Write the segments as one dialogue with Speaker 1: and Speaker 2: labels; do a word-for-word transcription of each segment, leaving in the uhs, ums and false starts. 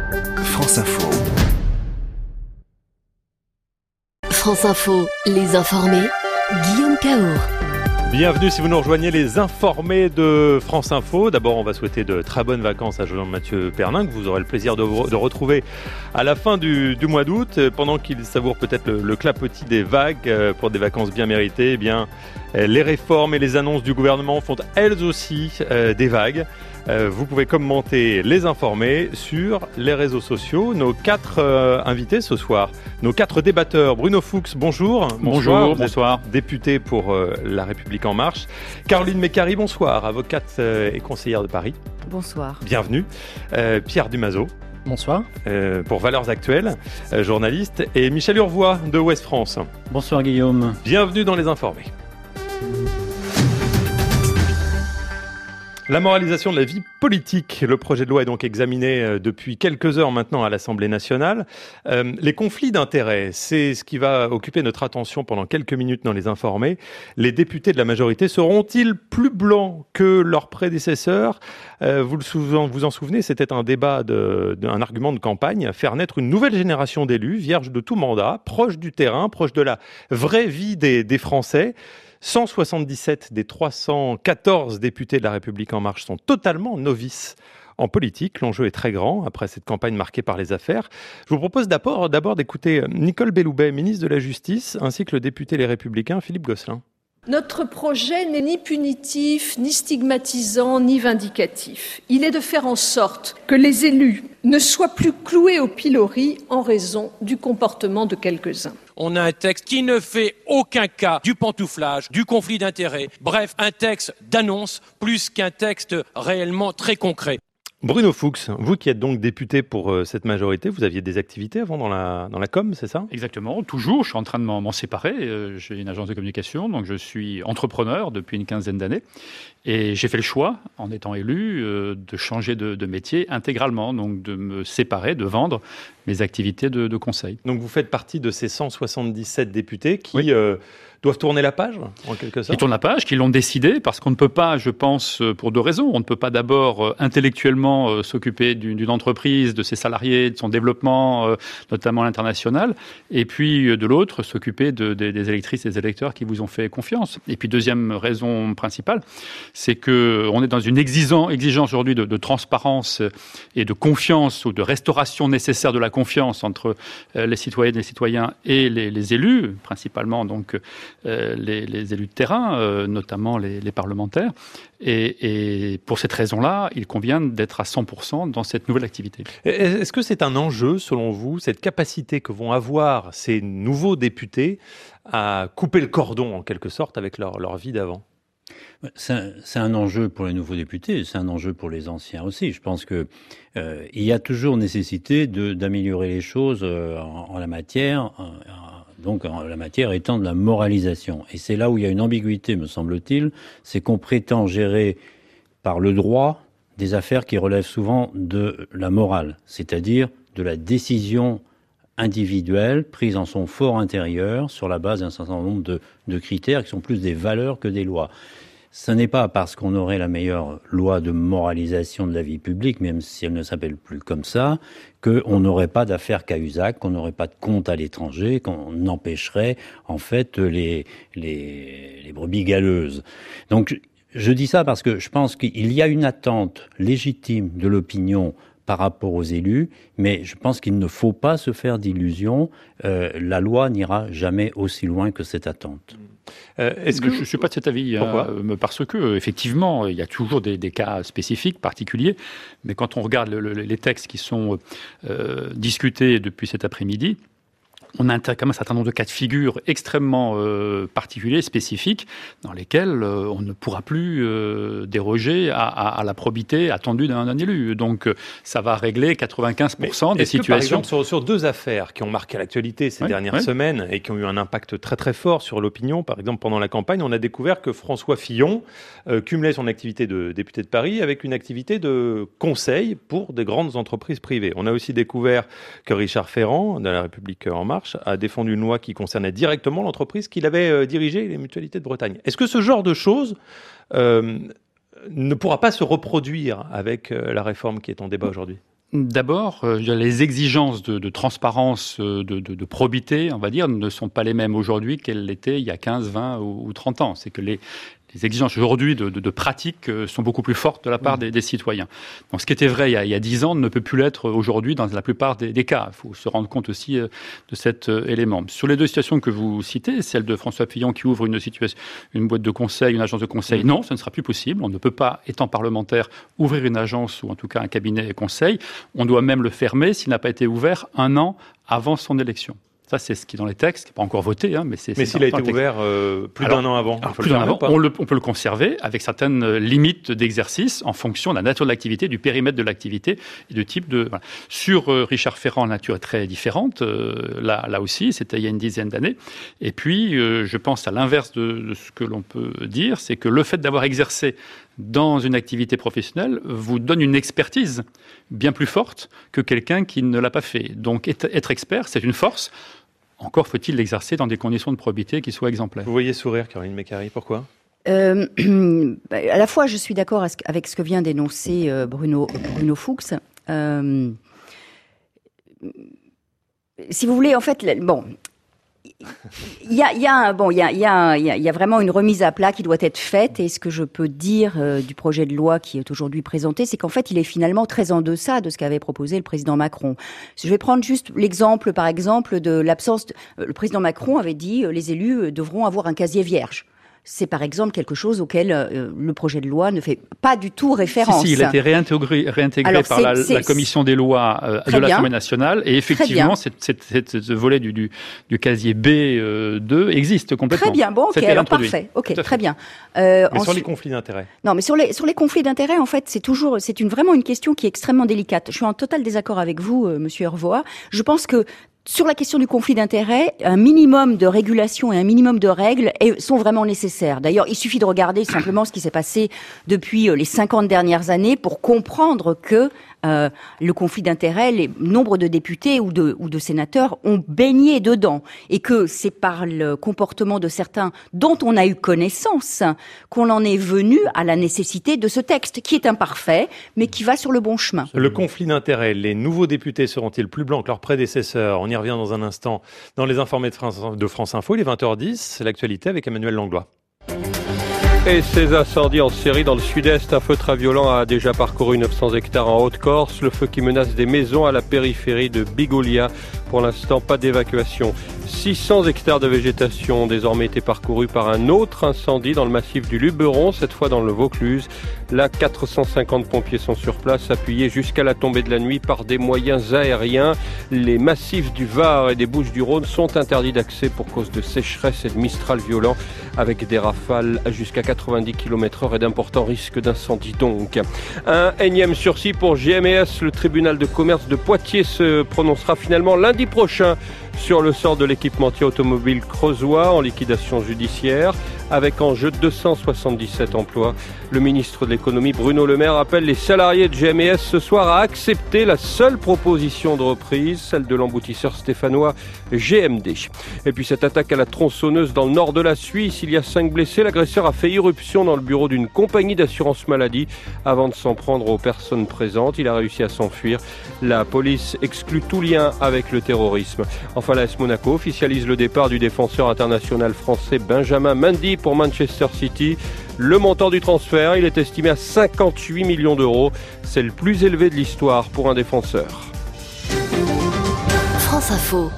Speaker 1: France Info.
Speaker 2: France Info, les informés, Guillaume Cahour.
Speaker 3: Bienvenue si vous nous rejoignez, les informés de France Info. D'abord, on va souhaiter de très bonnes vacances à Jean-Mathieu Pernin, que vous aurez le plaisir de, de retrouver à la fin du, du mois d'août, pendant qu'il savoure peut-être le, le clapotis des vagues pour des vacances bien méritées. Eh bien, les réformes et les annonces du gouvernement font elles aussi euh, des vagues. Euh, vous pouvez commenter les informés sur les réseaux sociaux. Nos quatre euh, invités ce soir, nos quatre débatteurs. Bruno Fuchs, bonjour.
Speaker 4: Bonjour, bonsoir.
Speaker 3: Député pour euh, La République En Marche. Caroline Mécari, bonsoir, avocate euh, et conseillère de Paris.
Speaker 5: Bonsoir.
Speaker 3: Bienvenue. Euh, Pierre Dumazeau.
Speaker 6: Bonsoir.
Speaker 3: Euh, pour Valeurs Actuelles, euh, journaliste. Et Michel Urvois de Ouest France.
Speaker 6: Bonsoir Guillaume.
Speaker 3: Bienvenue dans les informés. La moralisation de la vie politique. Le projet de loi est donc examiné depuis quelques heures maintenant à l'Assemblée nationale. Euh, les conflits d'intérêts, c'est ce qui va occuper notre attention pendant quelques minutes dans les informés. Les députés de la majorité seront-ils plus blancs que leurs prédécesseurs ? euh, Vous le vous en souvenez, c'était un débat, de, de, un argument de campagne, faire naître une nouvelle génération d'élus, vierges de tout mandat, proches du terrain, proches de la vraie vie des, des Français. cent soixante-dix-sept des trois cent quatorze députés de La République En Marche sont totalement novices en politique. L'enjeu est très grand après cette campagne marquée par les affaires. Je vous propose d'abord, d'abord d'écouter Nicole Belloubet, ministre de la Justice, ainsi que le député Les Républicains, Philippe Gosselin.
Speaker 7: Notre projet n'est ni punitif, ni stigmatisant, ni vindicatif. Il est de faire en sorte que les élus ne soient plus cloués au pilori en raison du comportement de quelques-uns.
Speaker 8: On a un texte qui ne fait aucun cas du pantouflage, du conflit d'intérêts. Bref, un texte d'annonce plus qu'un texte réellement très concret.
Speaker 3: Bruno Fuchs, vous qui êtes donc député pour euh, cette majorité, vous aviez des activités avant dans la, dans la com, c'est ça ?
Speaker 4: Exactement, toujours. Je suis en train de m'en, m'en séparer. Euh, j'ai une agence de communication, donc je suis entrepreneur depuis une quinzaine d'années. Et j'ai fait le choix, en étant élu, euh, de changer de, de métier intégralement, donc de me séparer, de vendre mes activités de, de conseil.
Speaker 3: Donc vous faites partie de ces cent soixante-dix-sept députés qui...
Speaker 4: Oui.
Speaker 3: Euh, doivent tourner la page, en quelque sorte.
Speaker 4: Qui tournent la page, qui l'ont décidé, parce qu'on ne peut pas, je pense, pour deux raisons. On ne peut pas d'abord euh, intellectuellement euh, s'occuper d'une, d'une entreprise, de ses salariés, de son développement, euh, notamment à l'international, et puis euh, de l'autre, s'occuper de, de, des électrices et des électeurs qui vous ont fait confiance. Et puis deuxième raison principale, c'est qu'on est dans une exigence, exigence aujourd'hui de, de transparence et de confiance, ou de restauration nécessaire de la confiance entre euh, les citoyennes et les citoyens et les, les élus, principalement donc Euh, les, les élus de terrain, euh, notamment les, les parlementaires. Et, et pour cette raison-là, il convient d'être à cent pour cent dans cette nouvelle activité.
Speaker 3: Est-ce que c'est un enjeu, selon vous, cette capacité que vont avoir ces nouveaux députés à couper le cordon, en quelque sorte, avec leur, leur vie d'avant ?
Speaker 6: C'est un, c'est un enjeu pour les nouveaux députés, c'est un enjeu pour les anciens aussi. Je pense que euh, il y a toujours nécessité de, d'améliorer les choses euh, en, en la matière, en, donc en la matière étant de la moralisation. Et c'est là où il y a une ambiguïté, me semble-t-il, c'est qu'on prétend gérer par le droit des affaires qui relèvent souvent de la morale, c'est-à-dire de la décision individuelle prise en son fort intérieur sur la base d'un certain nombre de, de critères qui sont plus des valeurs que des lois. Ce n'est pas parce qu'on aurait la meilleure loi de moralisation de la vie publique, même si elle ne s'appelle plus comme ça, qu'on n'aurait pas d'affaires Cahuzac, qu'on n'aurait pas de compte à l'étranger, qu'on empêcherait en fait les, les, les brebis galeuses. Donc je dis ça parce que je pense qu'il y a une attente légitime de l'opinion par rapport aux élus, mais je pense qu'il ne faut pas se faire d'illusions. Euh, la loi n'ira jamais aussi loin que cette attente.
Speaker 4: Euh, est-ce que je ne suis pas de cet avis
Speaker 3: Pourquoi
Speaker 4: hein, parce que effectivement il y a toujours des, des cas spécifiques particuliers, mais quand on regarde le, le, les textes qui sont euh, discutés depuis cet après-midi, on a quand même un certain nombre de cas de figure extrêmement euh, particuliers, spécifiques, dans lesquels euh, on ne pourra plus euh, déroger à, à, à la probité attendue d'un, d'un élu. Donc euh, ça va régler quatre-vingt-quinze pour cent des situations. Que, par exemple,
Speaker 3: sur, sur deux affaires qui ont marqué l'actualité ces oui, dernières oui. semaines et qui ont eu un impact très très fort sur l'opinion, par exemple pendant la campagne, on a découvert que François Fillon euh, cumulait son activité de député de Paris avec une activité de conseil pour des grandes entreprises privées. On a aussi découvert que Richard Ferrand, de La République En Marche, a défendu une loi qui concernait directement l'entreprise qu'il avait euh, dirigée, les Mutualités de Bretagne. Est-ce que ce genre de choses euh, ne pourra pas se reproduire avec euh, la réforme qui est en débat aujourd'hui ?
Speaker 4: D'abord, euh, les exigences de, de transparence, de, de, de probité, on va dire, ne sont pas les mêmes aujourd'hui qu'elles l'étaient il y a quinze, vingt ou, ou trente ans. C'est que les, les exigences aujourd'hui de, de, de pratique sont beaucoup plus fortes de la part des, des citoyens. Donc, ce qui était vrai il y a, il y a dix ans ne peut plus l'être aujourd'hui dans la plupart des, des cas. Il faut se rendre compte aussi de cet élément. Sur les deux situations que vous citez, celle de François Fillon qui ouvre une, situation, une boîte de conseil, une agence de conseil, non, ce ne sera plus possible. On ne peut pas, étant parlementaire, ouvrir une agence ou en tout cas un cabinet conseil. On doit même le fermer s'il n'a pas été ouvert un an avant son élection. Ça, c'est ce qui est dans les textes, qui n'est pas encore voté, hein, mais c'est.
Speaker 3: Mais s'il a été ouvert euh, plus d'un an avant,
Speaker 4: alors, plus d'un an avant, on, le, on peut le conserver avec certaines limites d'exercice en fonction de la nature de l'activité, du périmètre de l'activité et du type de. Voilà. Sur euh, Richard Ferrand, la nature est très différente. Euh, là, là aussi, c'était il y a une dizaine d'années. Et puis, euh, je pense à l'inverse de, de ce que l'on peut dire, c'est que le fait d'avoir exercé dans une activité professionnelle vous donne une expertise bien plus forte que quelqu'un qui ne l'a pas fait. Donc, être, être expert, c'est une force. Encore faut-il l'exercer dans des conditions de probité qui soient exemplaires.
Speaker 3: Vous voyez sourire, Caroline Mécari, pourquoi ?
Speaker 1: euh, À la fois, je suis d'accord avec ce que vient d'énoncer Bruno, Bruno Fuchs. Euh, si vous voulez, en fait, bon... Il y a, il y a, bon, il y a, il y a, il y a vraiment une remise à plat qui doit être faite. Et ce que je peux dire euh, du projet de loi qui est aujourd'hui présenté, c'est qu'en fait, il est finalement très en deçà de ce qu'avait proposé le président Macron. Je vais prendre juste l'exemple, par exemple, de l'absence. De, euh, le président Macron avait dit euh, les élus euh, devront avoir un casier vierge. C'est par exemple quelque chose auquel euh, le projet de loi ne fait pas du tout référence.
Speaker 4: Si, si il a été réintégré, réintégré Alors, par la, la commission des lois euh, de l'Assemblée nationale et effectivement, cette, cette, cette, ce volet du, du, du casier B deux existe complètement.
Speaker 1: Très bien, bon, ok, alors parfait, ok, très bien.
Speaker 3: Euh, mais ensuite, sur les conflits d'intérêts.
Speaker 1: Non, mais sur les sur les conflits d'intérêts, en fait, c'est toujours, c'est une vraiment une question qui est extrêmement délicate. Je suis en total désaccord avec vous, euh, Monsieur Hervois. Je pense que sur la question du conflit d'intérêts, un minimum de régulation et un minimum de règles sont vraiment nécessaires. D'ailleurs, il suffit de regarder simplement ce qui s'est passé depuis les cinquante dernières années pour comprendre que euh, le conflit d'intérêts, les nombres de députés ou de, ou de sénateurs ont baigné dedans. Et que c'est par le comportement de certains dont on a eu connaissance qu'on en est venu à la nécessité de ce texte, qui est imparfait, mais qui va sur le bon chemin.
Speaker 3: Le conflit d'intérêts, les nouveaux députés seront-ils plus blancs que leurs prédécesseurs ? On y revient dans un instant dans les informés de France, de France Info. Il est vingt heures dix, l'actualité avec Emmanuel Langlois.
Speaker 5: Et ces incendies en série dans le sud-est, un feu très violent a déjà parcouru neuf cents hectares en Haute-Corse. Le feu qui menace des maisons à la périphérie de Bigolia. Pour l'instant, pas d'évacuation. six cents hectares de végétation ont désormais été parcourus par un autre incendie dans le massif du Luberon, cette fois dans le Vaucluse. Là, quatre cent cinquante pompiers sont sur place, appuyés jusqu'à la tombée de la nuit par des moyens aériens. Les massifs du Var et des Bouches-du-Rhône sont interdits d'accès pour cause de sécheresse et de mistral violent, avec des rafales jusqu'à quatre-vingt-dix kilomètres heure et d'importants risques d'incendie donc. Un énième sursis pour G M E S. Le tribunal de commerce de Poitiers se prononcera finalement lundi prochain sur le sort de l'équipementier automobile creusois en liquidation judiciaire, avec en jeu deux cent soixante-dix-sept emplois. Le ministre de l'économie Bruno Le Maire appelle les salariés de G M E S ce soir à accepter la seule proposition de reprise, celle de l'emboutisseur stéphanois G M D. Et puis cette attaque à la tronçonneuse dans le nord de la Suisse, il y a cinq blessés. L'agresseur a fait irruption dans le bureau d'une compagnie d'assurance maladie avant de s'en prendre aux personnes présentes. Il a réussi à s'enfuir. La police exclut tout lien avec le terrorisme. Enfin, l'A S Monaco officialise le départ du défenseur international français Benjamin Mendy pour Manchester City. Le montant du transfert, il est estimé à cinquante-huit millions d'euros. C'est le plus élevé de l'histoire pour un défenseur.
Speaker 2: France Info.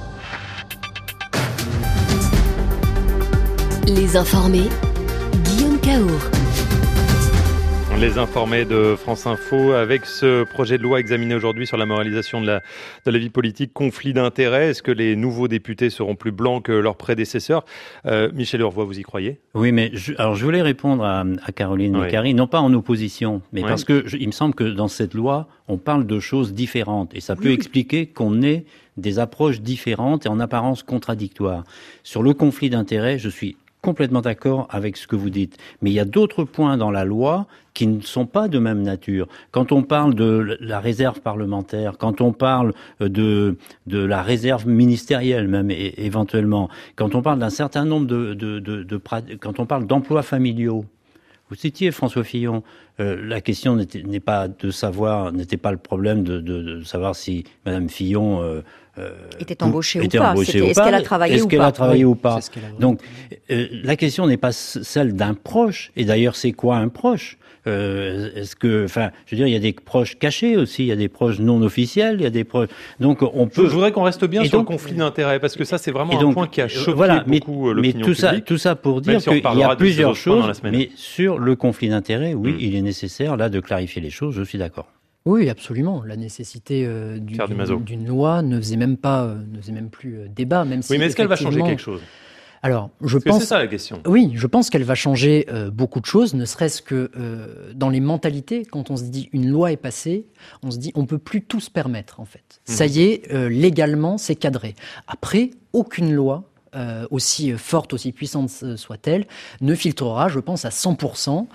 Speaker 2: Les informés, Guillaume Caour.
Speaker 3: Les informés de France Info avec ce projet de loi examiné aujourd'hui sur la moralisation de la, de la vie politique, conflit d'intérêts. Est-ce que les nouveaux députés seront plus blancs que leurs prédécesseurs ? euh, Michel Hervois, vous y croyez ?
Speaker 6: Oui, mais je, alors je voulais répondre à, à Caroline oui. Mécari, non pas en opposition, mais oui. parce que je, il me semble que dans cette loi, on parle de choses différentes et ça peut oui. expliquer qu'on ait des approches différentes et en apparence contradictoires. Sur le conflit d'intérêts, je suis complètement d'accord avec ce que vous dites. Mais il y a d'autres points dans la loi qui ne sont pas de même nature. Quand on parle de la réserve parlementaire, quand on parle de, de la réserve ministérielle même é- éventuellement, quand on parle d'un certain nombre de, de, de, de, de quand on parle d'emplois familiaux, vous citiez François Fillon, euh, la question n'était, n'est pas de savoir, n'était pas le problème de, de, de savoir si Madame Fillon euh, euh,
Speaker 1: était embauchée
Speaker 6: était
Speaker 1: ou pas.
Speaker 6: Embauchée
Speaker 1: C'était,
Speaker 6: ou
Speaker 1: est-ce
Speaker 6: pas.
Speaker 1: qu'elle a travaillé
Speaker 6: est-ce
Speaker 1: ou
Speaker 6: qu'elle
Speaker 1: pas
Speaker 6: a travaillé
Speaker 9: oui,
Speaker 6: ou pas. Donc, euh, la question n'est pas celle d'un proche. Et d'ailleurs, c'est quoi un proche? Euh, est-ce que, enfin, je veux dire, il y a des proches cachés aussi, il y a des proches non officiels, il y a des proches. Donc, on peut.
Speaker 3: Je voudrais qu'on reste bien
Speaker 6: et
Speaker 3: sur
Speaker 6: donc,
Speaker 3: le conflit d'intérêts, parce que ça, c'est vraiment
Speaker 6: donc,
Speaker 3: un point qui a choqué
Speaker 6: voilà,
Speaker 3: beaucoup
Speaker 6: mais,
Speaker 3: l'opinion
Speaker 6: mais tout ça,
Speaker 3: publique.
Speaker 6: tout ça pour dire
Speaker 3: si
Speaker 6: qu'il y a plusieurs choses.
Speaker 3: La
Speaker 6: mais sur le conflit d'intérêts, oui,
Speaker 3: mmh.
Speaker 6: il est nécessaire là de clarifier les choses. Je suis d'accord.
Speaker 9: Oui, absolument. La nécessité euh, du, d'une, d'une loi ne faisait même pas, euh, ne faisait même plus euh, débat. Même
Speaker 3: oui,
Speaker 9: si
Speaker 3: mais est-ce qu'elle va changer quelque chose?
Speaker 9: Alors, je
Speaker 3: Parce
Speaker 9: pense.
Speaker 3: que c'est ça la question.
Speaker 9: Oui, je pense qu'elle va changer euh, beaucoup de choses, ne serait-ce que euh, dans les mentalités. Quand on se dit une loi est passée, on se dit on peut plus tout se permettre en fait. Mmh. Ça y est, euh, légalement, c'est cadré. Après, aucune loi. Euh, aussi forte, aussi puissante soit-elle, ne filtrera, je pense, à cent pour cent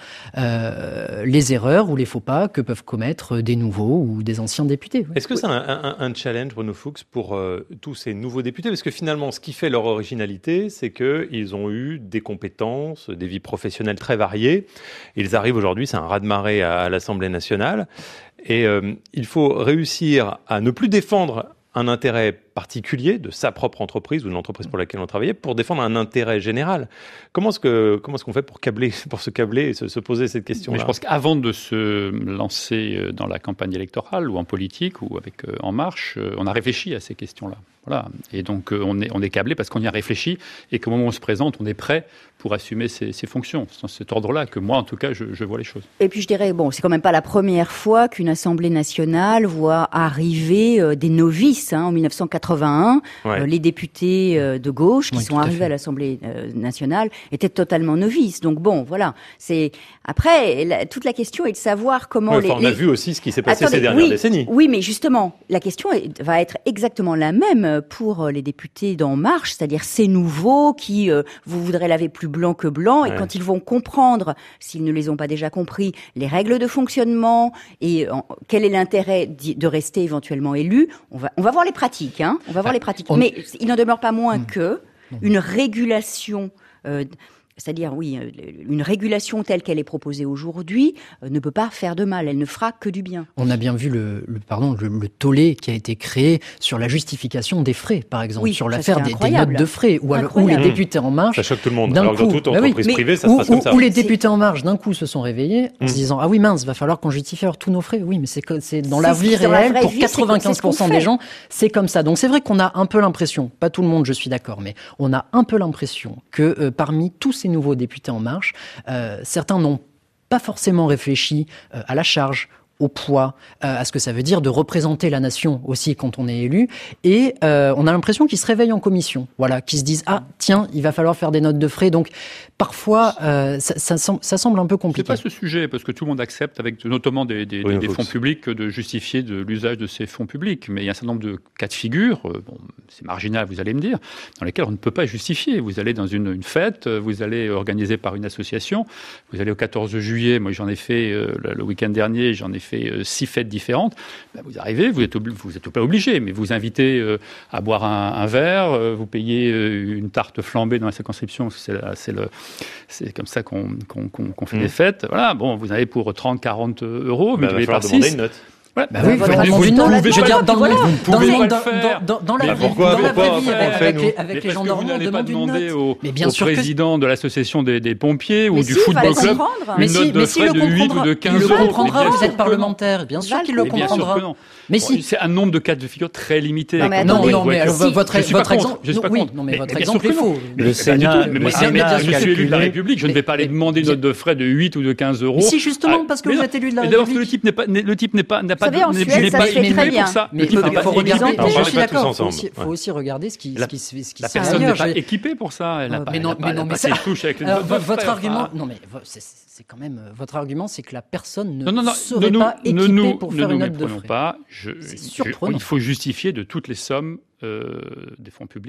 Speaker 9: euh, les erreurs ou les faux pas que peuvent commettre des nouveaux ou des anciens députés.
Speaker 3: Est-ce que c'est un, un, un challenge, Renaud Fuchs, pour euh, tous ces nouveaux députés? Parce que finalement, ce qui fait leur originalité, c'est qu'ils ont eu des compétences, des vies professionnelles très variées. Ils arrivent aujourd'hui, c'est un raz-de-marée à, à l'Assemblée nationale. Et euh, il faut réussir à ne plus défendre un intérêt particulier de sa propre entreprise ou de l'entreprise pour laquelle on travaillait pour défendre un intérêt général. Comment est-ce que comment est-ce qu'on fait pour câbler, pour se câbler et se, se poser cette question-là?
Speaker 4: Mais je pense qu'avant de se lancer dans la campagne électorale ou en politique ou avec euh, En Marche, euh, on a réfléchi à ces questions-là. Voilà. Et donc euh, on est on est câblé parce qu'on y a réfléchi et qu'au moment où on se présente, on est prêt pour assumer ses, ses fonctions. C'est dans cet ordre-là que moi, en tout cas, je, je vois les choses.
Speaker 1: Et puis je dirais, bon, c'est quand même pas la première fois qu'une Assemblée nationale voit arriver euh, des novices. Hein, en mille neuf cent quatre-vingt-un, ouais. euh, les députés euh, de gauche qui oui, sont arrivés à, à l'Assemblée euh, nationale étaient totalement novices. Donc bon, voilà. C'est après la, toute la question est de savoir comment.
Speaker 3: Ouais,
Speaker 1: les,
Speaker 3: on a
Speaker 1: les...
Speaker 3: vu aussi ce qui s'est passé
Speaker 1: Attendez,
Speaker 3: ces dernières
Speaker 1: oui,
Speaker 3: décennies.
Speaker 1: Oui, mais justement, la question est, va être exactement la même pour les députés d'En Marche, c'est-à-dire ces nouveaux qui euh, vous voudrez laver plus blanc que blanc, et ouais. quand ils vont comprendre, s'ils ne les ont pas déjà compris, les règles de fonctionnement et en, quel est l'intérêt de rester éventuellement élu, on va on va voir les pratiques, hein, on va voir ah, les pratiques. On... Mais il n'en demeure pas moins mmh. que une régulation. Euh, C'est-à-dire, oui, une régulation telle qu'elle est proposée aujourd'hui euh, ne peut pas faire de mal, elle ne fera que du bien.
Speaker 9: On a bien vu le, le pardon, le, le tollé qui a été créé sur la justification des frais, par exemple, oui, sur l'affaire des, des notes de frais, où, alors, où les députés En Marche...
Speaker 3: Ça choque tout le monde,
Speaker 9: d'un
Speaker 3: alors
Speaker 9: coup,
Speaker 3: que dans toute
Speaker 9: bah
Speaker 3: entreprise
Speaker 9: oui,
Speaker 3: privée, ça
Speaker 9: où,
Speaker 3: se passe comme ça.
Speaker 9: Où les députés En Marche, d'un coup, se sont réveillés en
Speaker 3: mmh.
Speaker 9: se disant « Ah oui, mince, va falloir qu'on justifie alors tous nos frais. » Oui, mais c'est, c'est dans
Speaker 1: c'est
Speaker 9: la vie réelle, pour
Speaker 1: vie,
Speaker 9: quatre-vingt-quinze pour cent des gens, c'est comme ça. Donc c'est vrai qu'on a un peu l'impression, pas tout le monde, je suis d'accord, mais on a un peu l'impression que euh, parmi tous ces nouveaux députés En Marche, Euh, certains n'ont pas forcément réfléchi euh, à la charge, au poids, euh, à ce que ça veut dire de représenter la nation aussi quand on est élu. Et euh, on a l'impression qu'ils se réveillent en commission, voilà, qu'ils se disent « Ah, tiens, il va falloir faire des notes de frais. » Donc, parfois, euh, ça, ça, semble, ça semble un peu compliqué.
Speaker 4: C'est pas ce sujet, parce que tout le monde accepte, avec notamment des, des, oui, des fonds publics, de justifier de l'usage de ces fonds publics. Mais il y a un certain nombre de cas de figure, euh, bon, c'est marginal, vous allez me dire, dans lesquels on ne peut pas justifier. Vous allez dans une, une fête, vous allez organisée par une association, vous allez au quatorze juillet, moi j'en ai fait euh, le week-end dernier, j'en ai fait euh, six fêtes différentes, ben, vous arrivez, vous êtes, obli- vous êtes pas obligé, mais vous invitez euh, à boire un, un verre, euh, vous payez euh, une tarte flambée dans la circonscription, c'est, la, c'est, le, c'est comme ça qu'on, qu'on, qu'on, qu'on fait mmh. des fêtes. Voilà, bon, vous avez pour trente, quarante euros, mais
Speaker 3: bah,
Speaker 4: vous
Speaker 3: va
Speaker 4: par
Speaker 3: demander
Speaker 4: six.
Speaker 3: une note.
Speaker 4: Ouais,
Speaker 9: bah oui,
Speaker 4: voilà,
Speaker 9: vous, vous, vous,
Speaker 4: vous,
Speaker 9: vous, je veux dire, dans le monde, dans le monde, dans, dans, dans la vie, dans la vraie vie, avec, avec les, avec les gendarmes, on demande une note.
Speaker 4: Au,
Speaker 9: mais bien
Speaker 4: au
Speaker 9: sûr
Speaker 4: président que... de l'association des, des pompiers
Speaker 1: mais
Speaker 4: ou
Speaker 1: si,
Speaker 4: du football club,
Speaker 1: une
Speaker 4: une note de frais de huit ou de quinze euros.
Speaker 9: Il le comprendra, vous êtes parlementaire, bien sûr qu'il le comprendra.
Speaker 4: Mais si, c'est un nombre de cas de figure très limité.
Speaker 1: Non, mais
Speaker 9: non, non, mais votre exemple, oui, non, mais votre exemple est faux.
Speaker 6: Le Sénat,
Speaker 4: mais je suis élu de la République, je ne vais pas aller demander une note de frais de huit ou de quinze euros.
Speaker 9: Si justement, parce que vous êtes élu de la République.
Speaker 4: D'abord, le type n'est pas, le type n'est pas, n'a pas,
Speaker 1: n'est pas équipé pour
Speaker 4: ça.
Speaker 9: Mais il faut regarder. Je suis d'accord.
Speaker 3: Il
Speaker 9: faut aussi regarder ce qui se fait.
Speaker 4: La personne n'est pas équipée pour ça. Elle n'a pas.
Speaker 9: Mais non, mais non, mais
Speaker 4: ça touche avec
Speaker 9: votre argument. Non, mais c'est quand même votre argument, c'est que la personne ne serait pas équipée pour faire une note de frais.
Speaker 4: Pas. Je, je, il faut justifier de toutes les sommes euh, des fonds publics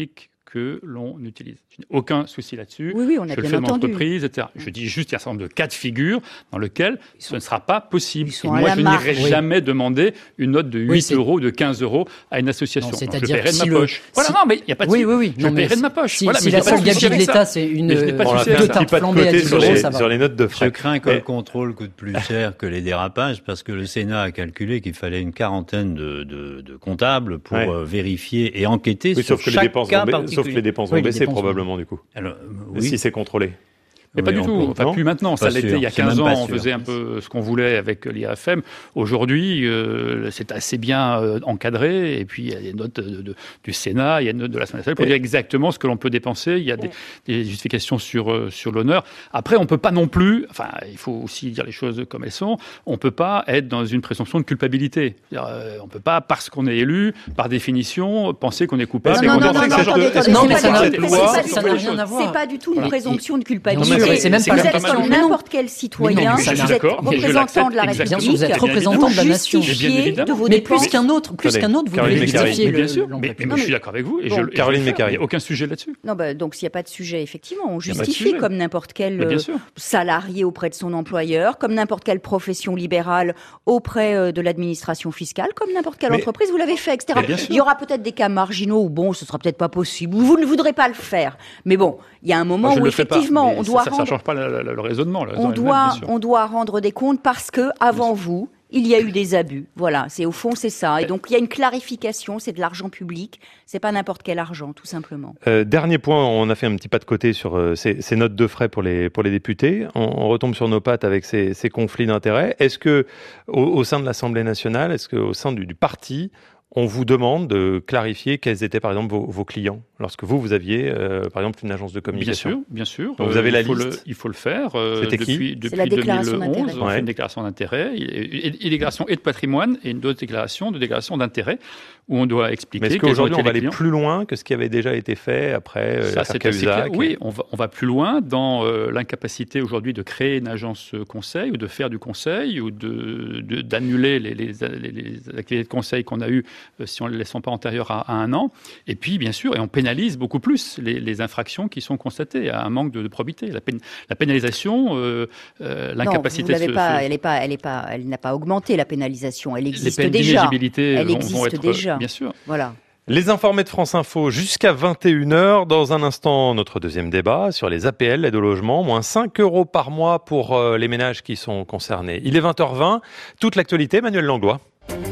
Speaker 4: que l'on utilise. Je n'ai aucun souci là-dessus.
Speaker 1: Oui, oui, on a
Speaker 4: je
Speaker 1: bien
Speaker 4: le fais de mon
Speaker 1: entendu.
Speaker 4: entreprise, et cetera. Je dis juste qu'il y a un certain nombre de cas de figure dans lesquels ce ne sera pas possible.
Speaker 1: sont
Speaker 4: Et
Speaker 1: à
Speaker 4: moi,
Speaker 1: la
Speaker 4: je
Speaker 1: marge.
Speaker 4: n'irai
Speaker 9: Oui.
Speaker 4: jamais demander une note de huit
Speaker 9: Oui, c'est-
Speaker 4: euros, de quinze euros à une association.
Speaker 9: Non,
Speaker 4: Donc, je
Speaker 9: c'est-à-dire
Speaker 4: paierai de
Speaker 9: si
Speaker 4: ma
Speaker 9: le-
Speaker 4: poche. Voilà,
Speaker 9: si-
Speaker 4: non, mais il n'y a pas de
Speaker 9: Oui,
Speaker 4: souci.
Speaker 9: oui, oui.
Speaker 4: Je
Speaker 9: Non, mais
Speaker 4: paierai de
Speaker 9: si-
Speaker 4: ma poche.
Speaker 9: Si,
Speaker 4: Voilà,
Speaker 9: si
Speaker 4: mais
Speaker 9: la
Speaker 4: j'ai pas de
Speaker 9: seule
Speaker 4: souci
Speaker 9: gabegie de
Speaker 4: avec ça.
Speaker 9: l'État, c'est une
Speaker 4: Mais je n'ai pas de
Speaker 3: On a
Speaker 4: souci
Speaker 3: fait
Speaker 4: avec
Speaker 3: un
Speaker 4: ça.
Speaker 3: petit pas de
Speaker 9: flambée à
Speaker 3: côté
Speaker 9: dix
Speaker 3: sur
Speaker 9: euros,
Speaker 3: les,
Speaker 9: ça va.
Speaker 3: sur les notes de
Speaker 6: Je
Speaker 3: frais.
Speaker 6: crains que
Speaker 3: Mais-
Speaker 6: le contrôle coûte plus cher que les dérapages parce que le Sénat a calculé qu'il fallait une quarantaine de, de, de comptables pour
Speaker 3: Ouais.
Speaker 6: euh, vérifier et enquêter
Speaker 3: Oui,
Speaker 6: sur
Speaker 3: sauf que les
Speaker 6: chaque
Speaker 3: dépenses
Speaker 6: cas
Speaker 3: vont, ba-
Speaker 6: particulier.
Speaker 3: sauf que les dépenses vont
Speaker 9: Oui, les
Speaker 3: baisser
Speaker 9: dépenses vont-
Speaker 3: probablement du coup.
Speaker 6: Alors, euh, oui.
Speaker 3: Si c'est contrôlé.
Speaker 4: Mais pas
Speaker 6: Oui,
Speaker 4: du
Speaker 6: on
Speaker 4: tout,
Speaker 6: peut-
Speaker 4: enfin
Speaker 3: non
Speaker 4: plus maintenant, ça
Speaker 6: Pas
Speaker 4: l'était
Speaker 6: sûr,
Speaker 4: il y a
Speaker 6: c'est
Speaker 4: quinze
Speaker 6: même
Speaker 4: ans,
Speaker 6: pas
Speaker 4: on
Speaker 6: sûr.
Speaker 4: faisait un peu ce qu'on voulait avec l'I R F M. Aujourd'hui, euh, c'est assez bien euh, encadré, et puis il y a des notes de, de- du Sénat, il y a des notes de l'Assemblée nationale pour
Speaker 3: Et-
Speaker 4: dire exactement ce que l'on peut dépenser, il y a des, des justifications sur, euh, sur l'honneur. Après, on peut pas non plus, enfin il faut aussi dire les choses comme elles sont, on peut pas être dans une présomption de culpabilité. C'est-à-dire, euh, on peut pas, parce qu'on est élu, par définition, penser qu'on est coupable.
Speaker 3: Non,
Speaker 4: et
Speaker 3: non,
Speaker 4: qu'on
Speaker 3: non,
Speaker 4: doit
Speaker 3: non,
Speaker 4: faire
Speaker 3: non,
Speaker 4: quelque chose.
Speaker 3: attendez,
Speaker 4: Est-ce
Speaker 3: attendez,
Speaker 4: qu'on
Speaker 3: c'est
Speaker 4: peut
Speaker 3: pas
Speaker 4: faire
Speaker 3: du
Speaker 4: cette
Speaker 3: tout-
Speaker 4: loi
Speaker 3: c'est pas
Speaker 4: sur
Speaker 3: du
Speaker 9: ça
Speaker 3: tout-
Speaker 9: n'a
Speaker 4: les
Speaker 9: rien
Speaker 4: choses
Speaker 9: à voir.
Speaker 1: C'est pas du tout une
Speaker 9: Et-
Speaker 1: présomption de
Speaker 9: et-
Speaker 1: culpabilité.
Speaker 9: Bien sûr, et c'est même
Speaker 1: vous
Speaker 9: pas
Speaker 1: êtes
Speaker 9: l'acceptation.
Speaker 1: comme
Speaker 9: Mais non.
Speaker 1: n'importe quel citoyen,
Speaker 9: Mais non, mais
Speaker 1: vous
Speaker 9: je suis
Speaker 1: êtes
Speaker 4: d'accord, mais je
Speaker 1: représentant de la
Speaker 4: l'accepte
Speaker 1: République,
Speaker 9: Vous êtes
Speaker 4: Bien
Speaker 9: représentant
Speaker 1: vous
Speaker 9: de la nation.
Speaker 4: Mais bien
Speaker 1: justifiez
Speaker 4: évidemment.
Speaker 1: de vos
Speaker 9: Mais plus
Speaker 1: dépenses.
Speaker 9: qu'un autre, plus
Speaker 3: Attendez,
Speaker 9: qu'un autre, vous
Speaker 3: Caroline
Speaker 9: devez
Speaker 3: Mécari.
Speaker 9: justifier
Speaker 4: Mais bien
Speaker 9: le-
Speaker 4: sûr,
Speaker 9: l'emploi
Speaker 4: mais, mais
Speaker 9: public.
Speaker 4: moi, je suis d'accord avec vous. Et
Speaker 1: Bon,
Speaker 4: je, et je
Speaker 3: Caroline
Speaker 4: le fais.
Speaker 3: Mécari.
Speaker 4: Il n'y a aucun sujet là-dessus.
Speaker 1: Non, bah, donc s'il n'y a pas de sujet, effectivement, on
Speaker 4: a pas de
Speaker 1: justifie
Speaker 4: sujet.
Speaker 1: comme n'importe quel
Speaker 4: Mais bien
Speaker 1: euh,
Speaker 4: sûr.
Speaker 1: salarié auprès de son employeur, comme n'importe quelle profession libérale auprès euh, de l'administration fiscale, comme n'importe quelle
Speaker 3: Mais-
Speaker 1: entreprise, vous l'avez fait, et cetera.
Speaker 4: Mais bien sûr.
Speaker 1: Il y aura peut-être des cas marginaux où, bon, ce sera peut-être pas possible, ou vous ne voudrez pas le faire. Mais bon, il y a un moment
Speaker 4: Moi, je
Speaker 1: où,
Speaker 4: le fais pas,
Speaker 1: effectivement,
Speaker 4: mais
Speaker 1: on
Speaker 4: ça-
Speaker 1: doit
Speaker 4: ça,
Speaker 1: rendre...
Speaker 4: ne change pas le, le- le raisonnement. le
Speaker 1: on
Speaker 4: raisonnement est le même,
Speaker 1: doit,
Speaker 4: bien sûr.
Speaker 1: on doit rendre des comptes parce que avant vous, il y a eu des abus. Voilà, c'est au fond c'est ça. Et donc il y a une clarification, c'est de l'argent public, c'est pas n'importe quel argent, tout simplement.
Speaker 3: Euh, dernier point, on a fait un petit pas de côté sur euh, ces, ces notes de frais pour les, pour les députés. On, on retombe sur nos pattes avec ces, ces conflits d'intérêts. Est-ce que, au, au sein de l'Assemblée nationale, est-ce qu'au sein du, du parti, on vous demande de clarifier quels étaient, par exemple, vos, vos clients lorsque vous, vous aviez, euh, par exemple, une agence de
Speaker 4: Bien
Speaker 3: communication?
Speaker 4: sûr, bien sûr.
Speaker 3: Donc vous avez la
Speaker 4: il faut
Speaker 3: liste.
Speaker 4: Le, il faut le faire. euh,
Speaker 3: C'était qui
Speaker 4: depuis,
Speaker 1: C'est
Speaker 4: depuis
Speaker 1: la déclaration
Speaker 4: deux mille onze,
Speaker 1: d'intérêt.
Speaker 4: on
Speaker 3: Ouais.
Speaker 4: fait une déclaration d'intérêt, et, et, et une déclaration et de patrimoine et une autre déclaration de déclaration d'intérêt où on doit expliquer.
Speaker 3: Mais est-ce
Speaker 4: quels ont
Speaker 3: qu'aujourd'hui,
Speaker 4: été
Speaker 3: on va
Speaker 4: les
Speaker 3: aller
Speaker 4: clients.
Speaker 3: plus loin que ce qui avait déjà été fait après euh,
Speaker 4: Ça,
Speaker 3: l'affaire
Speaker 4: c'est assez clair.
Speaker 3: Cahuzac?
Speaker 4: Oui, on va, on va plus loin dans euh, l'incapacité aujourd'hui de créer une agence conseil ou de faire du conseil ou de, de- d'annuler les, les, les, les activités de conseil qu'on a eues euh, si on ne les laisse pas antérieures à, à un an. Et puis, bien sûr, et on pénalise beaucoup plus les, les infractions qui sont constatées à un manque de, de probité. La, pén- la pénalisation, euh, euh,
Speaker 1: Non,
Speaker 4: l'incapacité
Speaker 1: vous l'avez
Speaker 4: de se-
Speaker 1: pas,
Speaker 4: se-
Speaker 1: elle est pas, elle est pas, elle n'a pas augmenté la pénalisation, elle
Speaker 4: les
Speaker 1: existe
Speaker 4: peines
Speaker 1: déjà.
Speaker 4: d'inéligibilité
Speaker 1: Elle
Speaker 4: vont,
Speaker 1: existe
Speaker 4: vont être,
Speaker 1: déjà.
Speaker 4: bien sûr.
Speaker 1: Voilà.
Speaker 3: Les informés de France Info jusqu'à vingt et une heures. Dans un instant, notre deuxième débat sur les A P L, l'aide au logement. Moins cinq euros par mois pour euh, les ménages qui sont concernés. Il est vingt heures vingt. Toute l'actualité, Manuel Langlois.